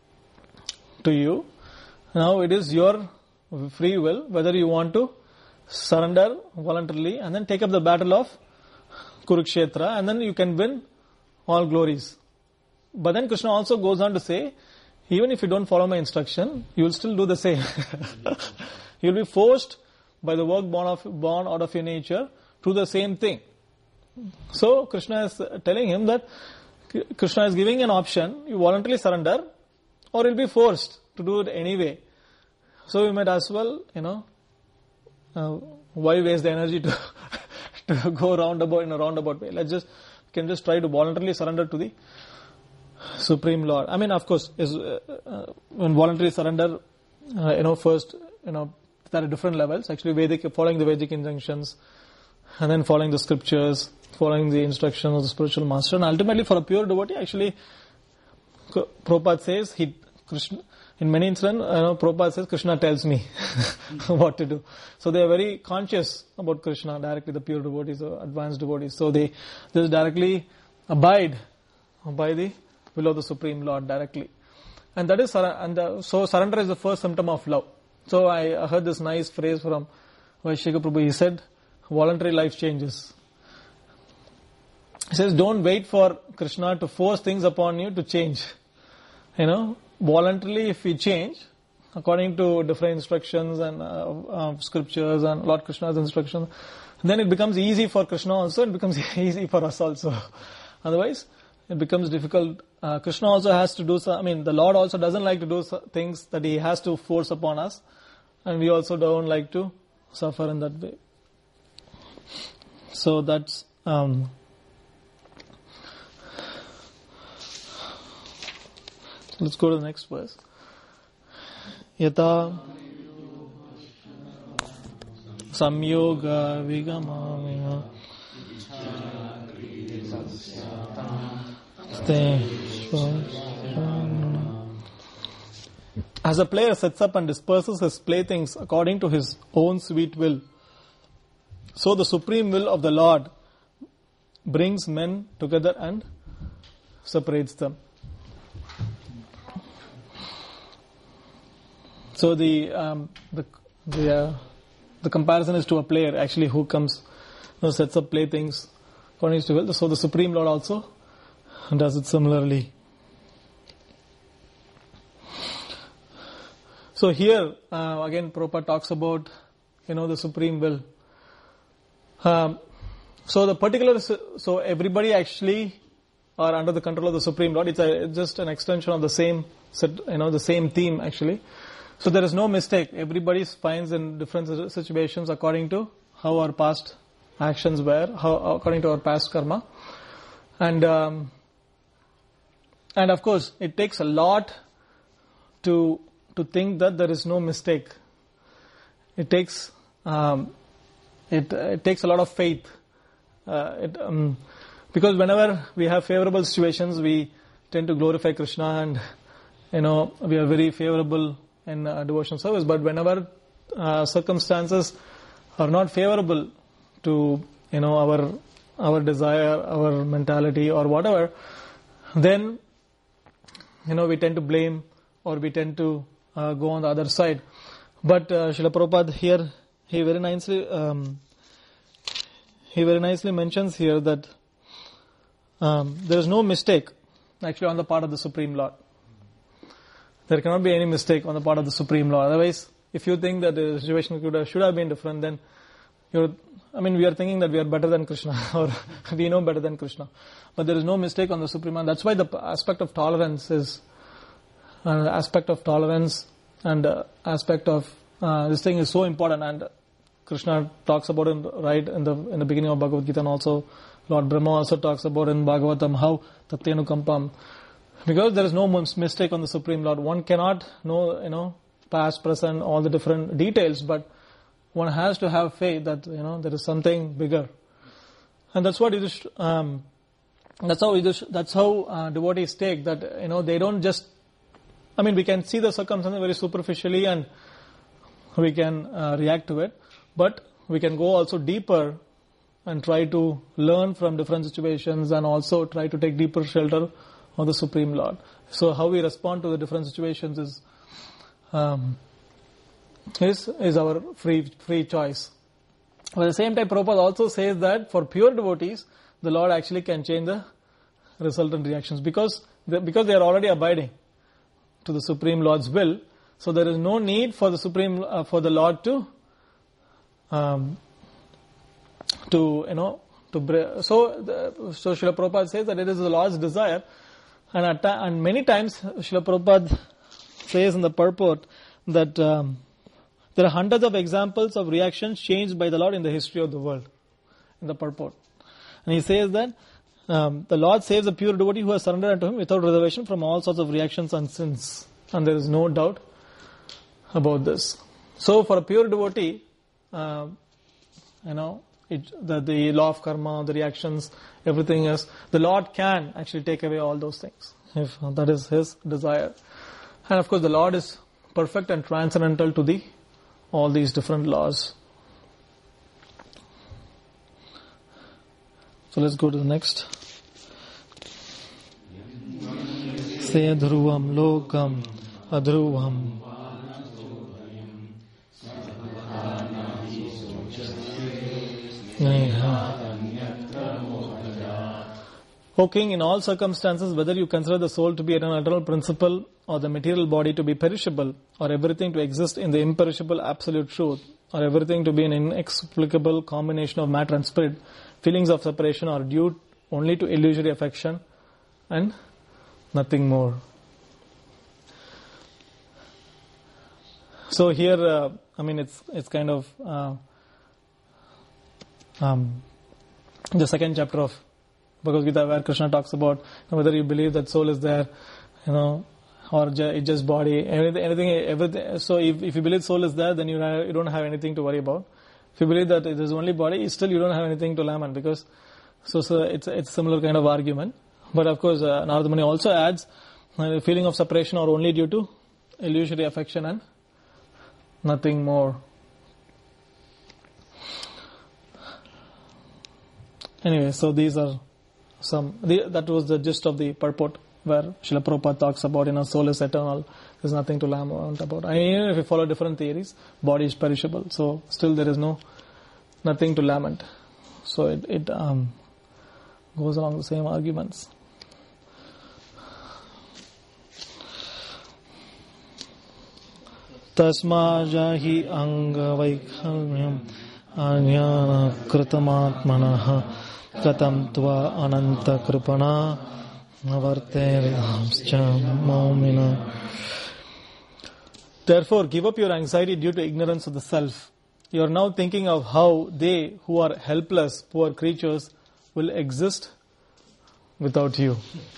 to you. Now it is your free will whether you want to surrender voluntarily and then take up the battle of Kurukshetra, and then you can win all glories. But then Krishna also goes on to say, even if you don't follow my instruction, you will still do the same. You will be forced by the work born, of, born out of your nature to the same thing. So Krishna is telling him that Krishna is giving an option: you voluntarily surrender, or you'll be forced to do it anyway. So you might as well, you know, uh, why waste the energy to to go roundabout in a roundabout way? Let's just can just try to voluntarily surrender to the Supreme Lord. I mean, of course, is uh, uh, when voluntary surrender, uh, you know, first, you know, there are different levels. Actually, Vedic, following the Vedic injunctions, and then following the scriptures, following the instructions of the spiritual master, and ultimately for a pure devotee, actually, Prabhupada says he Krishna. In many incidents, you know, Prabhupada says, Krishna tells me what to do. So they are very conscious about Krishna directly, the pure devotees or advanced devotees. So they just directly abide by the will of the Supreme Lord directly. And that is, and the, so surrender is the first symptom of love. So I heard this nice phrase from Vaishika Prabhu. He said, voluntary life changes. He says, don't wait for Krishna to force things upon you to change. You know, voluntarily if we change according to different instructions and uh, uh, scriptures and Lord Krishna's instructions, then it becomes easy for Krishna also, it becomes easy for us also. Otherwise, it becomes difficult. Uh, Krishna also has to do some, I mean, the Lord also doesn't like to do things that he has to force upon us, and we also don't like to suffer in that way. So that's um, let's go to the next verse. Yata samyoga vigamamya as a player sets up and disperses his playthings according to his own sweet will, so the supreme will of the Lord brings men together and separates them. So the um, the the, uh, the comparison is to a player actually who comes, you know, sets up playthings according to will. So the Supreme Lord also does it similarly. So here uh, again, Prabhupada talks about, you know, the Supreme Will. Um, so the particular, so everybody actually are under the control of the Supreme Lord. It's, a, it's just an extension of the same, you know, the same theme actually. So there is no mistake. Everybody finds in different situations according to how our past actions were, how according to our past karma. And um, and of course, it takes a lot to to think that there is no mistake. It takes um, it it takes a lot of faith. Uh, it, um, because whenever we have favorable situations, we tend to glorify Krishna, and you know we are very favorable in uh, devotional service. But whenever uh, circumstances are not favorable to you know our our desire, our mentality, or whatever, then you know we tend to blame, or we tend to uh, go on the other side. But uh, Srila Prabhupada here, he very nicely um, he very nicely mentions here that um, there is no mistake actually on the part of the Supreme Lord. There cannot be any mistake on the part of the Supreme Lord. Otherwise, if you think that the situation could have, should have been different, then you're, I mean, we are thinking that we are better than Krishna, or we know better than Krishna. But there is no mistake on the Supreme Lord. That's why the aspect of tolerance is, uh, aspect of tolerance and uh, aspect of uh, this thing is so important. And Krishna talks about it right in the in the beginning of Bhagavad Gita, and also Lord Brahma also talks about in Bhagavatam how Tatyenu Kampam. Because there is no mistake on the Supreme Lord. One cannot know, you know, past, present, all the different details, but one has to have faith that, you know, there is something bigger. And that's what it is, um, that's how it is, that's how uh, devotees take that, you know, they don't just, I mean, we can see the circumstances very superficially and we can uh, react to it, but we can go also deeper and try to learn from different situations and also try to take deeper shelter of the Supreme Lord. So how we respond to the different situations is um, is is our free free choice. But at the same time, Prabhupada also says that for pure devotees, the Lord actually can change the resultant reactions because they, because they are already abiding to the Supreme Lord's will. So there is no need for the Supreme uh, for the Lord to um, to you know to br- so the, so Srila Prabhupada says that it is the Lord's desire. And, at, and many times, Srila Prabhupada says in the purport that um, there are hundreds of examples of reactions changed by the Lord in the history of the world, in the purport. And he says that um, the Lord saves a pure devotee who has surrendered unto him without reservation from all sorts of reactions and sins. And there is no doubt about this. So for a pure devotee, uh, you know, It, the, the law of karma, the reactions, everything is, the Lord can actually take away all those things, if that is His desire. And of course the Lord is perfect and transcendental to the, all these different laws. So let's go to the next. Se dhruvam lokam adhruvam O King, in all circumstances, whether you consider the soul to be an eternal principle or the material body to be perishable, or everything to exist in the imperishable absolute truth, or everything to be an inexplicable combination of matter and spirit, feelings of separation are due only to illusory affection and nothing more. So here, uh, I mean, it's it's kind of uh, um, the second chapter of Bhagavad Gita, where Krishna talks about whether you believe that soul is there, you know, or ju- it's just body, anything, anything, everything. So if, if you believe soul is there, then you have, you don't have anything to worry about. If you believe that it is only body, still you don't have anything to lament, because so, so it's it's a similar kind of argument. But of course, uh, Narada Muni also adds uh, the feeling of separation are only due to illusory affection and nothing more. Anyway, so these are some, the, that was the gist of the purport where Srila Prabhupada talks about, you know, soul is eternal, there's nothing to lament about. And even if you follow different theories, body is perishable, so still there is no, nothing to lament. So it, it um, goes along the same arguments. Tasma jahi anga vaikhamyam anyana kritamatmanaha katam tva ananta kripana navarte vidhamscha momina. Therefore, give up your anxiety due to ignorance of the self. You are now thinking of how they who are helpless, poor creatures, will exist without you.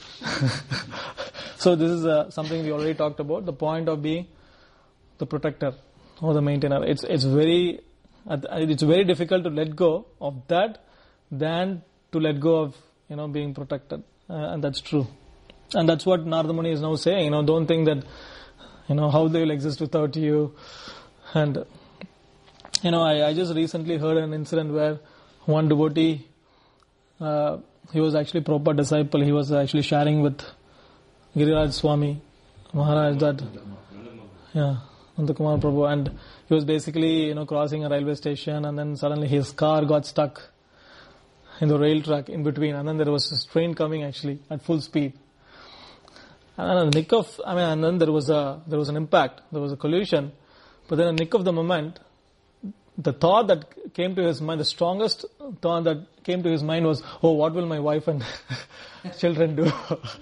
So this is uh, something we already talked about. The point of being the protector or the maintainer. It's it's very it's very difficult to let go of that than to let go of you know being protected, uh, and that's true. And that's what Narada Muni is now saying. You know, don't think that you know how they will exist without you. And you know, I, I just recently heard an incident where one devotee, uh, he was actually a Prabhupada disciple. He was actually sharing with Giriraj Swami Maharaj that, yeah, Nandakumar Prabhu, and he was basically you know crossing a railway station, and then suddenly his car got stuck in the rail track in between, and then there was this train coming actually at full speed. And in the nick of, I mean, and then there was a there was an impact, there was a collision, but then in the nick of the moment, the thought that came to his mind, the strongest thought that came to his mind was, "Oh, what will my wife and children do?"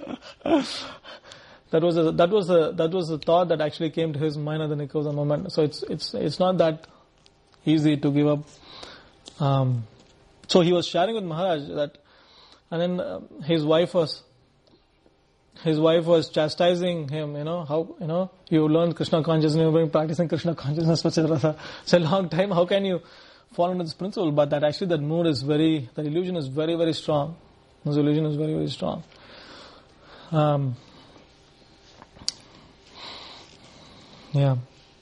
that was a, that was a that was a thought that actually came to his mind at the nick of the moment. So it's it's it's not that easy to give up. Um, so he was sharing with Maharaj that, and then uh, his wife was. His wife was chastising him, you know, how, you know, you learned Krishna consciousness, you've been practicing Krishna consciousness for such a long time, how can you fall into this principle? But that actually that mood is very, that illusion is very, very strong. This illusion is very, very strong. Um, yeah.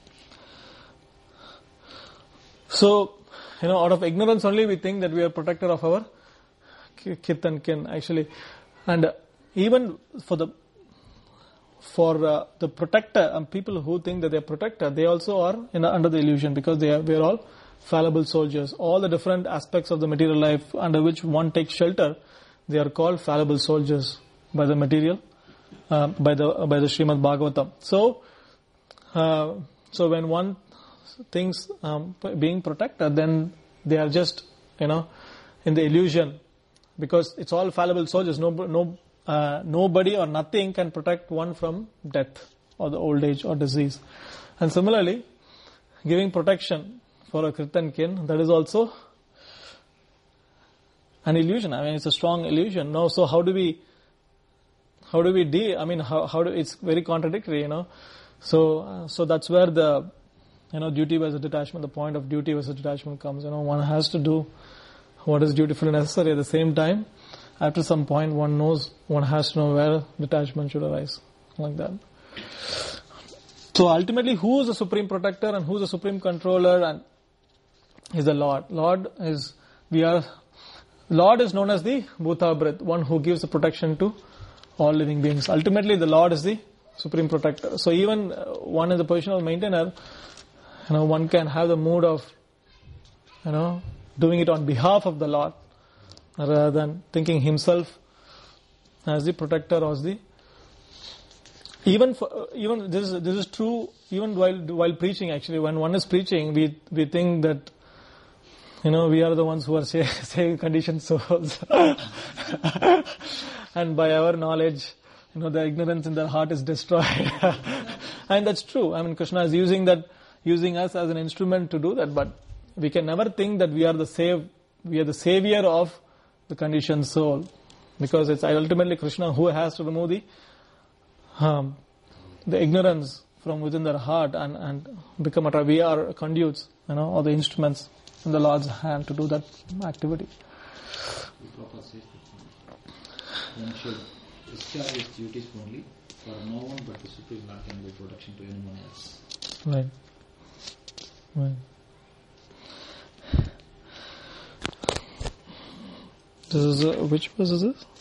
So, you know, out of ignorance only we think that we are protector of our kith and kin, actually. And uh, even for the for uh, the protector and people who think that they are protector, they also are in, under the illusion, because they are we are all fallible soldiers. All the different aspects of the material life under which one takes shelter, they are called fallible soldiers by the material, uh, by the uh, by the Srimad Bhagavatam. So, uh, so when one thinks um, being protector, then they are just you know in the illusion, because it's all fallible soldiers. No no. Uh, nobody or nothing can protect one from death or the old age or disease. And similarly, giving protection for a kith and kin, that is also an illusion. I mean, it's a strong illusion. No, so how do we, how do we deal? I mean, how how do it's very contradictory, you know. So uh, so that's where the you know duty versus detachment, the point of duty versus detachment comes. You know, one has to do what is dutifully necessary. At the same time, after some point, one knows, one has to know where detachment should arise, like that. So ultimately, who is the supreme protector and who is the supreme controller? And is the Lord. Lord is we are. Lord is known as the Bhutabrit, one who gives the protection to all living beings. Ultimately, the Lord is the supreme protector. So even one in the position of maintainer, you know, one can have the mood of, you know, doing it on behalf of the Lord, rather than thinking himself as the protector or as the even for, even this is, this is true even while while preaching. Actually, when one is preaching, we we think that you know we are the ones who are saving conditioned souls, and by our knowledge, you know the ignorance in their heart is destroyed, and that's true. I mean, Krishna is using that using us as an instrument to do that, but we can never think that we are the save we are the savior of the conditioned soul, because it's ultimately Krishna who has to remove the um, the ignorance from within their heart and, and become a, we are conduits, you know, or the instruments in the Lord's hand to do that activity. Prabhupada says that one should discharge his duties only for no one but the Supreme Lord can give protection to anyone else. Right. Right. This is uh, which verse is this?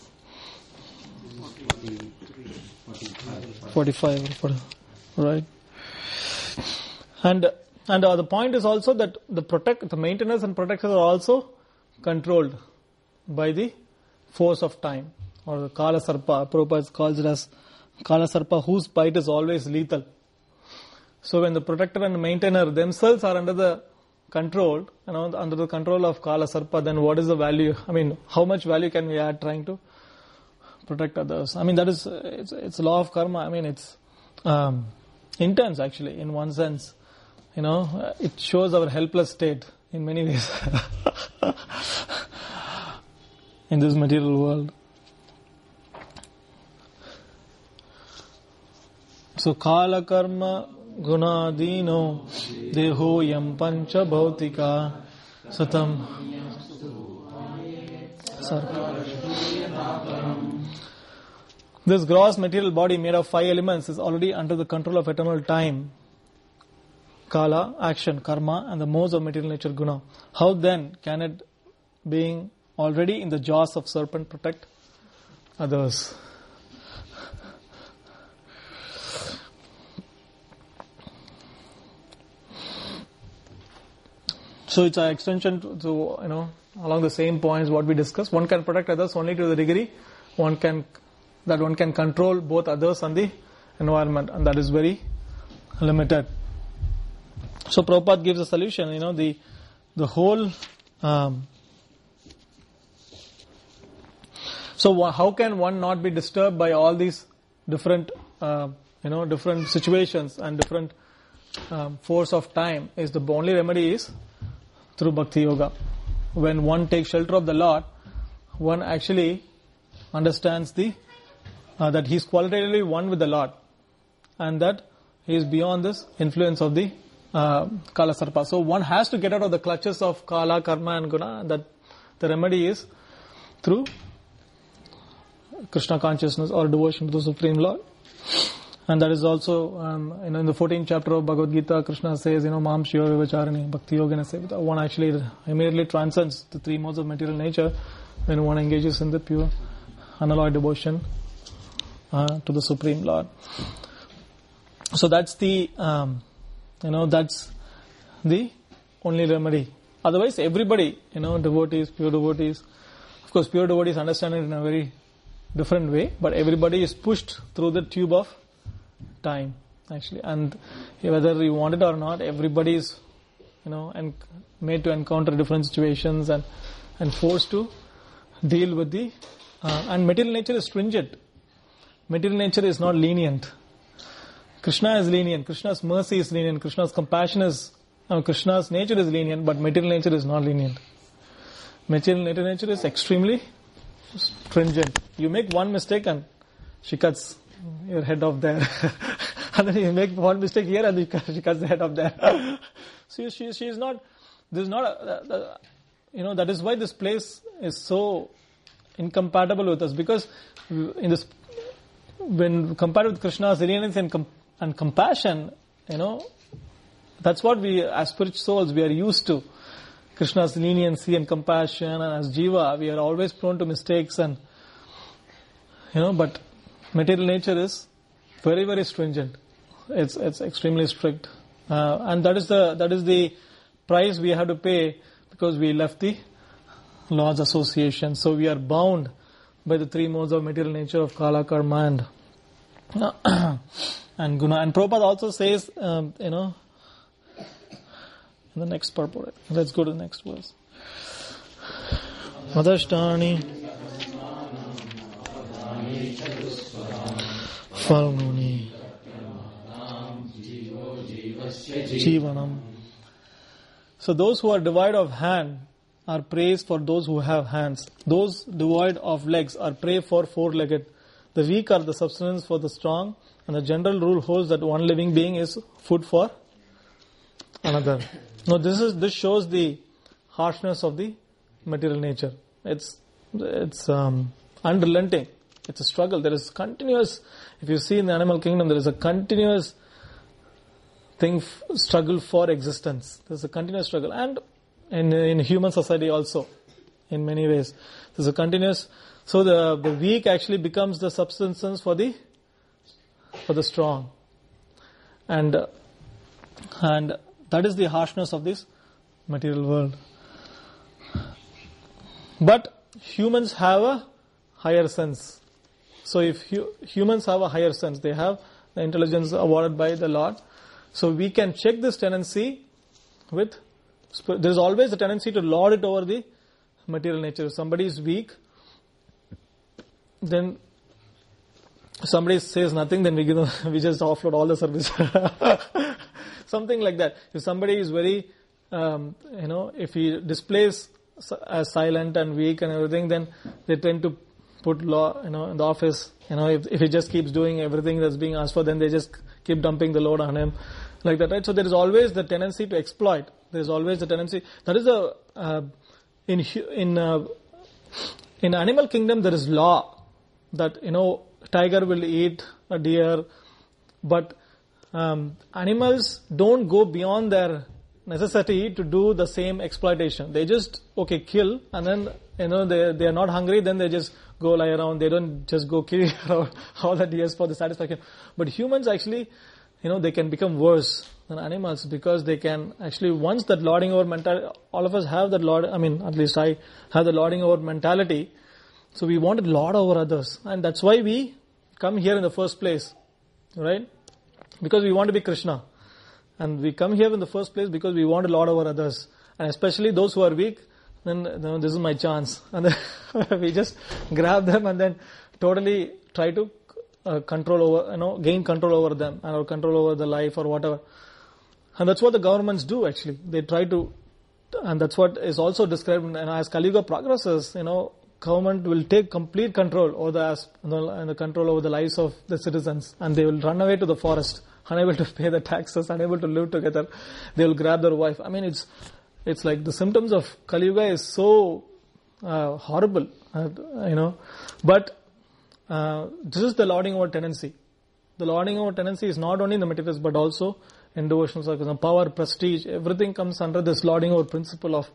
forty-five. forty-five. Right. And and uh, the point is also that the protect the maintenance and protectors are also controlled by the force of time, or the Kala Sarpa. Prabhupada calls it as Kala Sarpa, whose bite is always lethal. So when the protector and the maintainer themselves are under the control, you know, under the control of Kala Sarpa, then what is the value? I mean, how much value can we add trying to protect others? I mean, that is, it's, it's law of karma. I mean, it's, um, intense actually, in one sense. You know, it shows our helpless state in many ways in this material world. So, kala karma gunadino deho yam pancha bhautika satam sarpa. This gross material body made of five elements is already under the control of eternal time, kala, action, karma, and the modes of material nature, guna. How then can it, being already in the jaws of serpent, protect others? So it's an extension to, to, you know, along the same points what we discussed. One can protect others only to the degree one can, that one can control both others and the environment, and that is very limited. So Prabhupada gives a solution. You know, the the whole. Um, so how can one not be disturbed by all these different, uh, you know, different situations and different um, force of time? Is the only remedy is through Bhakti Yoga. When one takes shelter of the Lord, one actually understands the uh, that he is qualitatively one with the Lord, and that he is beyond this influence of the uh, Kala Sarpa. So one has to get out of the clutches of Kala, Karma and Guna, and that the remedy is through Krishna consciousness or devotion to the Supreme Lord. And that is also, um, you know, in the fourteenth chapter of Bhagavad Gita, Krishna says, you know, Mam Shiva Vivacharani, Bhakti Yogena Sevita. One actually immediately transcends the three modes of material nature when one engages in the pure, unalloyed devotion uh, to the Supreme Lord. So that's the, um, you know, that's the only remedy. Otherwise, everybody, you know, devotees, pure devotees, of course, pure devotees understand it in a very different way, but everybody is pushed through the tube of time, actually, and whether you want it or not, everybody is, you know, and made to encounter different situations and and forced to deal with the uh, and material nature is stringent. Material nature is not lenient. Krishna is lenient. Krishna's mercy is lenient. Krishna's compassion is uh, Krishna's nature is lenient, but material nature is not lenient. Material nature is extremely stringent. You make one mistake and she cuts your head off there. And then you make one mistake here and she cuts the head off there. So she, she is not, this is not, a, uh, you know, that is why this place is so incompatible with us, because in this, when compared with Krishna's lenience and, com- and compassion, you know, that's what we, as spiritual souls, we are used to. Krishna's leniency and compassion, and as Jiva, we are always prone to mistakes, and, you know, but material nature is very, very stringent. It's it's extremely strict, uh, and that is the that is the price we have to pay, because we left the Lord's association. So we are bound by the three modes of material nature of Kala, Karma, and uh, and Guna. And Prabhupada also says, um, you know, in the next purport. Let's go to the next verse. Madashtani Falmuni Jivanam. So those who are devoid of hand are praised for those who have hands. Those devoid of legs are prey for four-legged. The weak are the substance for the strong, and the general rule holds that one living being is food for another. Now this is this shows the harshness of the material nature. It's it's um, unrelenting. It's a struggle. There is continuous. If you see in the animal kingdom, there is a continuous thing, f- struggle for existence. There's a continuous struggle, and in in human society also, in many ways, there's a continuous. So the the weak actually becomes the substance for the for the strong, and uh, and that is the harshness of this material world. But humans have a higher sense. So if hu- humans have a higher sense, they have the intelligence awarded by the Lord. So we can check this tendency with, there is always a tendency to lord it over the material nature. If somebody is weak, then If somebody says nothing, then we give them, we just offload all the service. Something like that. If somebody is very, um, you know, if he displays as silent and weak and everything, then they tend to put law, you know, in the office. You know, if, if he just keeps doing everything that's being asked for, then they just keep dumping the load on him, like that, right? So there is always the tendency to exploit. There is always the tendency. That is a uh, in in uh, in animal kingdom there is law that, you know, tiger will eat a deer, but um, animals don't go beyond their necessity to do the same exploitation. They just, okay, kill, and then, you know, they they are not hungry, then they just go lie around. They don't just go kill all the deers for the satisfaction. But humans actually, you know, they can become worse than animals because they can actually, once that lording over mentality, all of us have that lord, I mean, at least I have the lording over mentality. So we want to lord over others. And that's why we come here in the first place, right? Because we want to be Krishna. And we come here in the first place because we want to lord over others. And especially those who are weak, then, you know, this is my chance. And then we just grab them and then totally try to uh, control over, you know, gain control over them and or control over the life or whatever. And that's what the governments do actually. They try to, and that's what is also described, and as Kali Yuga progresses, you know, government will take complete control over the, you know, and the control over the lives of the citizens, and they will run away to the forest, unable to pay the taxes, unable to live together. They will grab their wife. I mean, it's it's like the symptoms of Kali Yuga is so uh, horrible, uh, you know. But uh, this is the lording over tendency. The lording over tendency is not only in the materials but also in devotional circles. Power, prestige, everything comes under this lording over principle of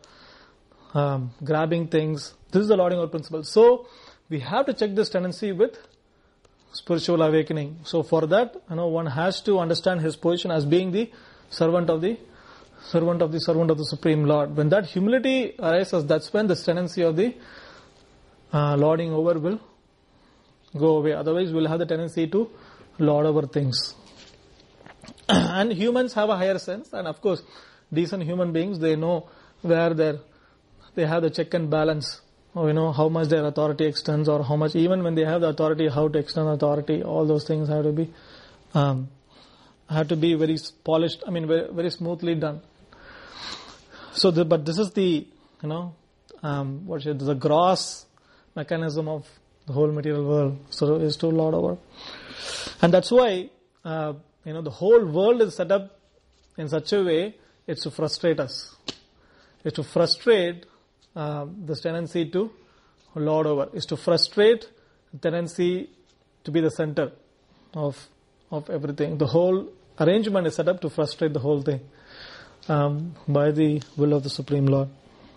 um, grabbing things. This is the lording over principle. So we have to check this tendency with spiritual awakening. So for that, you know, one has to understand his position as being the servant of the servant of the servant of the Supreme Lord. When that humility arises, that's when this tendency of the uh, lording over will go away. Otherwise, we'll have the tendency to lord over things. And humans have a higher sense, and of course, decent human beings, they know where they're, they have the check and balance, or, you know, how much their authority extends, or how much, even when they have the authority, how to extend authority. All those things have to be, um, have to be very polished. I mean, very, very smoothly done. So, the, but this is the, you know, um, what is it, the gross mechanism of the whole material world. So, is to lord over, and that's why. Uh, You know, the whole world is set up in such a way, it's to frustrate us. It's to frustrate uh, this tendency to lord over. It's to frustrate the tendency to be the center of of everything. The whole arrangement is set up to frustrate the whole thing um, by the will of the Supreme Lord.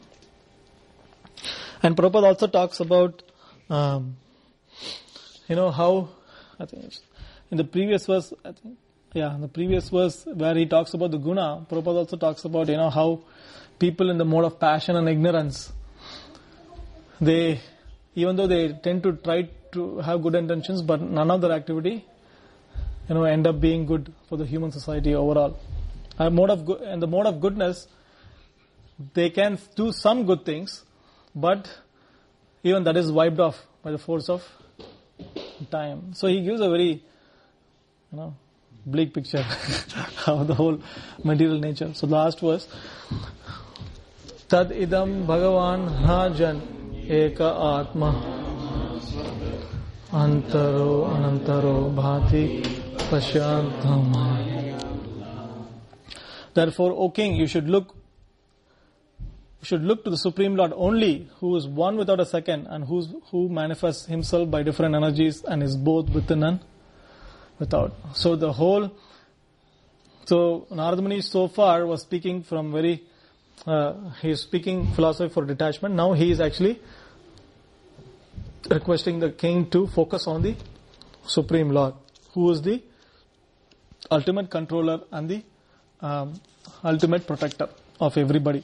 And Prabhupada also talks about, um, you know, how, I think it's in the previous verse, I think, Yeah, in the previous verse where he talks about the guna, Prabhupada also talks about, you know, how people in the mode of passion and ignorance, they, even though they tend to try to have good intentions, but none of their activity, you know, end up being good for the human society overall. A mode of go- and the mode of goodness, they can do some good things, but even that is wiped off by the force of time. So he gives a very, you know, bleak picture of the whole material nature. So the last verse, Tad idam bhagavan hajan eka atma antaro anantaro bhati pasyantam. Therefore, O king, you should look you should look to the Supreme Lord only, who is one without a second, and who's, who manifests himself by different energies and is both within and without. So the whole, so Narada Muni so far was speaking from very, uh, he is speaking philosophy for detachment. Now he is actually requesting the king to focus on the Supreme Lord, who is the ultimate controller and the um, ultimate protector of everybody.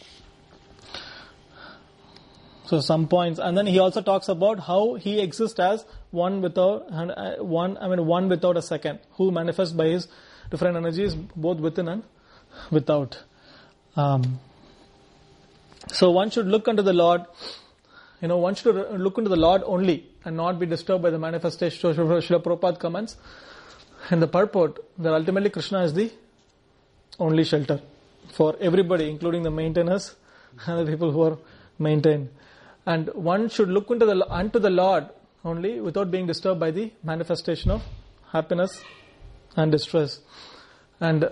So some points, and then he also talks about how he exists as one without one. I mean, one without a second, who manifests by his different energies, both within and without. Um, so one should look unto the Lord, you know, one should look into the Lord only and not be disturbed by the manifestation. So Srila Prabhupada comments in the purport that ultimately Krishna is the only shelter for everybody, including the maintainers and the people who are maintained. And one should look into the unto the Lord only without being disturbed by the manifestation of happiness and distress. And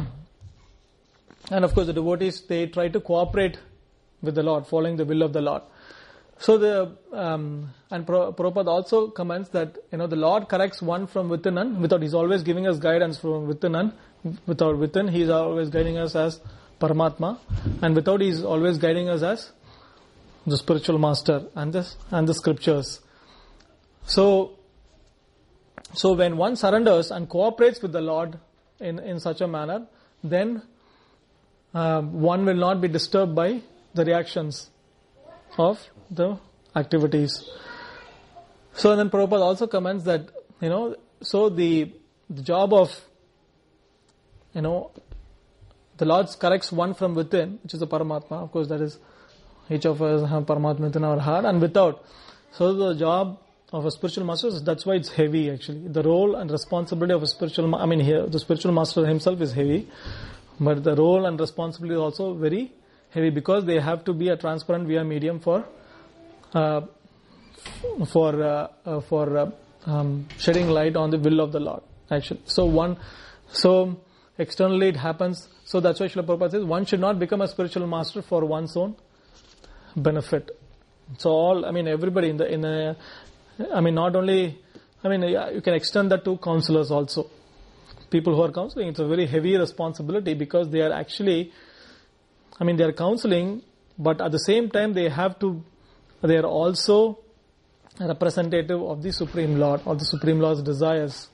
and of course the devotees, they try to cooperate with the Lord, following the will of the Lord. So the um, and Prabhupada also comments that, you know, the Lord corrects one from within and without. He's always giving us guidance from within and without. Within, He's always guiding us as Paramatma, and without, He's always guiding us as the spiritual master and the and the scriptures. So, so when one surrenders and cooperates with the Lord in in such a manner, then uh, one will not be disturbed by the reactions of the activities. So then Prabhupada also comments that, you know, so the, the job of, you know, the Lord corrects one from within, which is the Paramatma. Of course, that is, each of us have Paramatma within our heart and without. So the job of a spiritual master, that's why it's heavy actually. The role and responsibility of a spiritual, I mean here, the spiritual master himself is heavy, but the role and responsibility is also very heavy, because they have to be a transparent via medium for uh, for uh, uh, for uh, um, shedding light on the will of the Lord. Actually, so one, so externally it happens. So that's why Srila Prabhupada says one should not become a spiritual master for one's own benefit. So all, I mean, everybody in the in the, I mean, not only, I mean, you can extend that to counselors also. People who are counseling, it's a very heavy responsibility, because they are actually, I mean, they are counseling, but at the same time they have to, they are also a representative of the Supreme Lord, or the Supreme Lord's desires.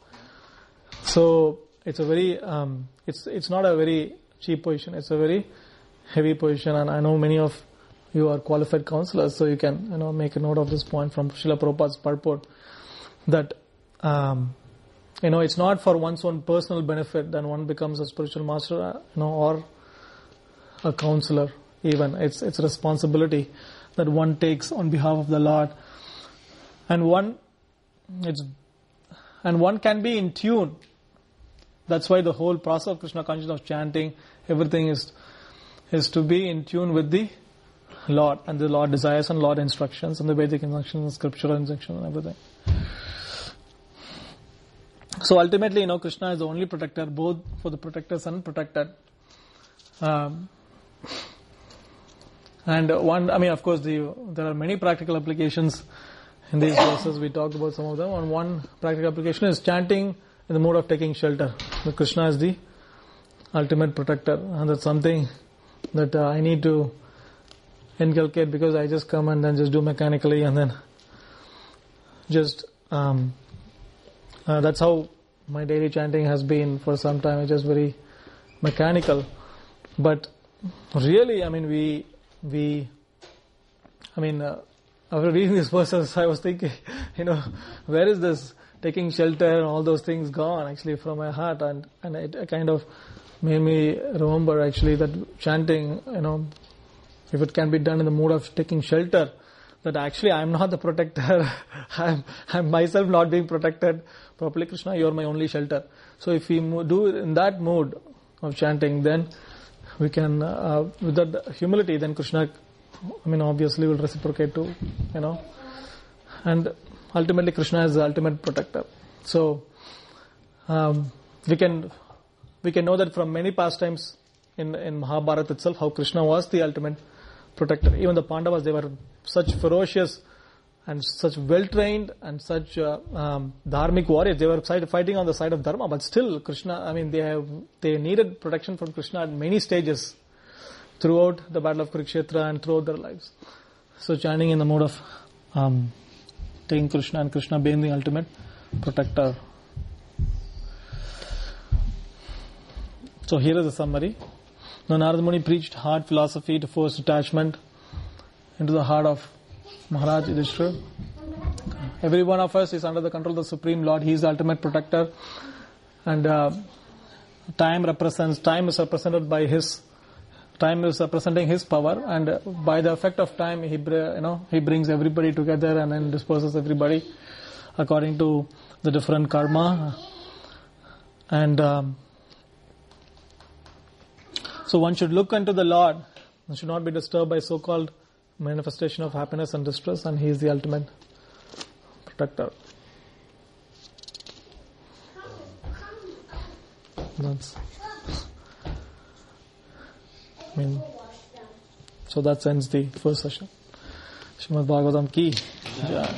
So it's a very, um, it's it's not a very cheap position. It's a very heavy position, and I know many of you are qualified counselors, so you can, you know, make a note of this point from Srila Prabhupada's purport, that um, you know, it's not for one's own personal benefit then one becomes a spiritual master, you know, or a counselor. Even it's it's a responsibility that one takes on behalf of the Lord, and one it's and one can be in tune. That's why the whole process of Krishna consciousness, of chanting, everything is is to be in tune with the Lord and the Lord desires and Lord instructions and the Vedic instructions and scriptural instructions and everything. So ultimately, you know, Krishna is the only protector, both for the protectors and protected. Um, and one, I mean, of course, the, there are many practical applications in these verses. We talked about some of them. And one practical application is chanting in the mode of taking shelter. But Krishna is the ultimate protector, and that's something that uh, I need to inculcate, because I just come and then just do mechanically, and then just um, uh, that's how my daily chanting has been for some time. It's just very mechanical. But really, I mean, we we I mean uh, after reading these verses, I was thinking, you know, where is this taking shelter and all those things gone actually from my heart, and and it kind of made me remember actually that chanting, you know, if it can be done in the mood of taking shelter, that actually I am not the protector. I'm, I'm myself not being protected properly. Krishna, you are my only shelter. So if we do it in that mood of chanting, then we can, uh, with that humility, then Krishna, I mean, obviously will reciprocate too, you know. And ultimately Krishna is the ultimate protector. So um, we can we can know that from many pastimes in, in Mahabharata itself, how Krishna was the ultimate protector. Even the Pandavas, they were such ferocious and such well-trained and such uh, um, dharmic warriors. They were fighting on the side of Dharma, but still Krishna, I mean, they have they needed protection from Krishna at many stages throughout the battle of Kurukshetra and throughout their lives. So chanting in the mode of um, taking Krishna, and Krishna being the ultimate protector. So here is a summary. Now Narada Muni preached hard philosophy to force detachment into the heart of Maharaj Yudhishthira. Every one of us is under the control of the Supreme Lord. He is the ultimate protector, and uh, time represents time is represented by His time is representing his power, and uh, by the effect of time, he br- you know he brings everybody together and then disperses everybody according to the different karma. And um, so one should look unto the Lord. One should not be disturbed by so-called manifestation of happiness and distress, and He is the ultimate protector. That's, I mean, so that ends the first session. Srimad Bhagavatam ki jai.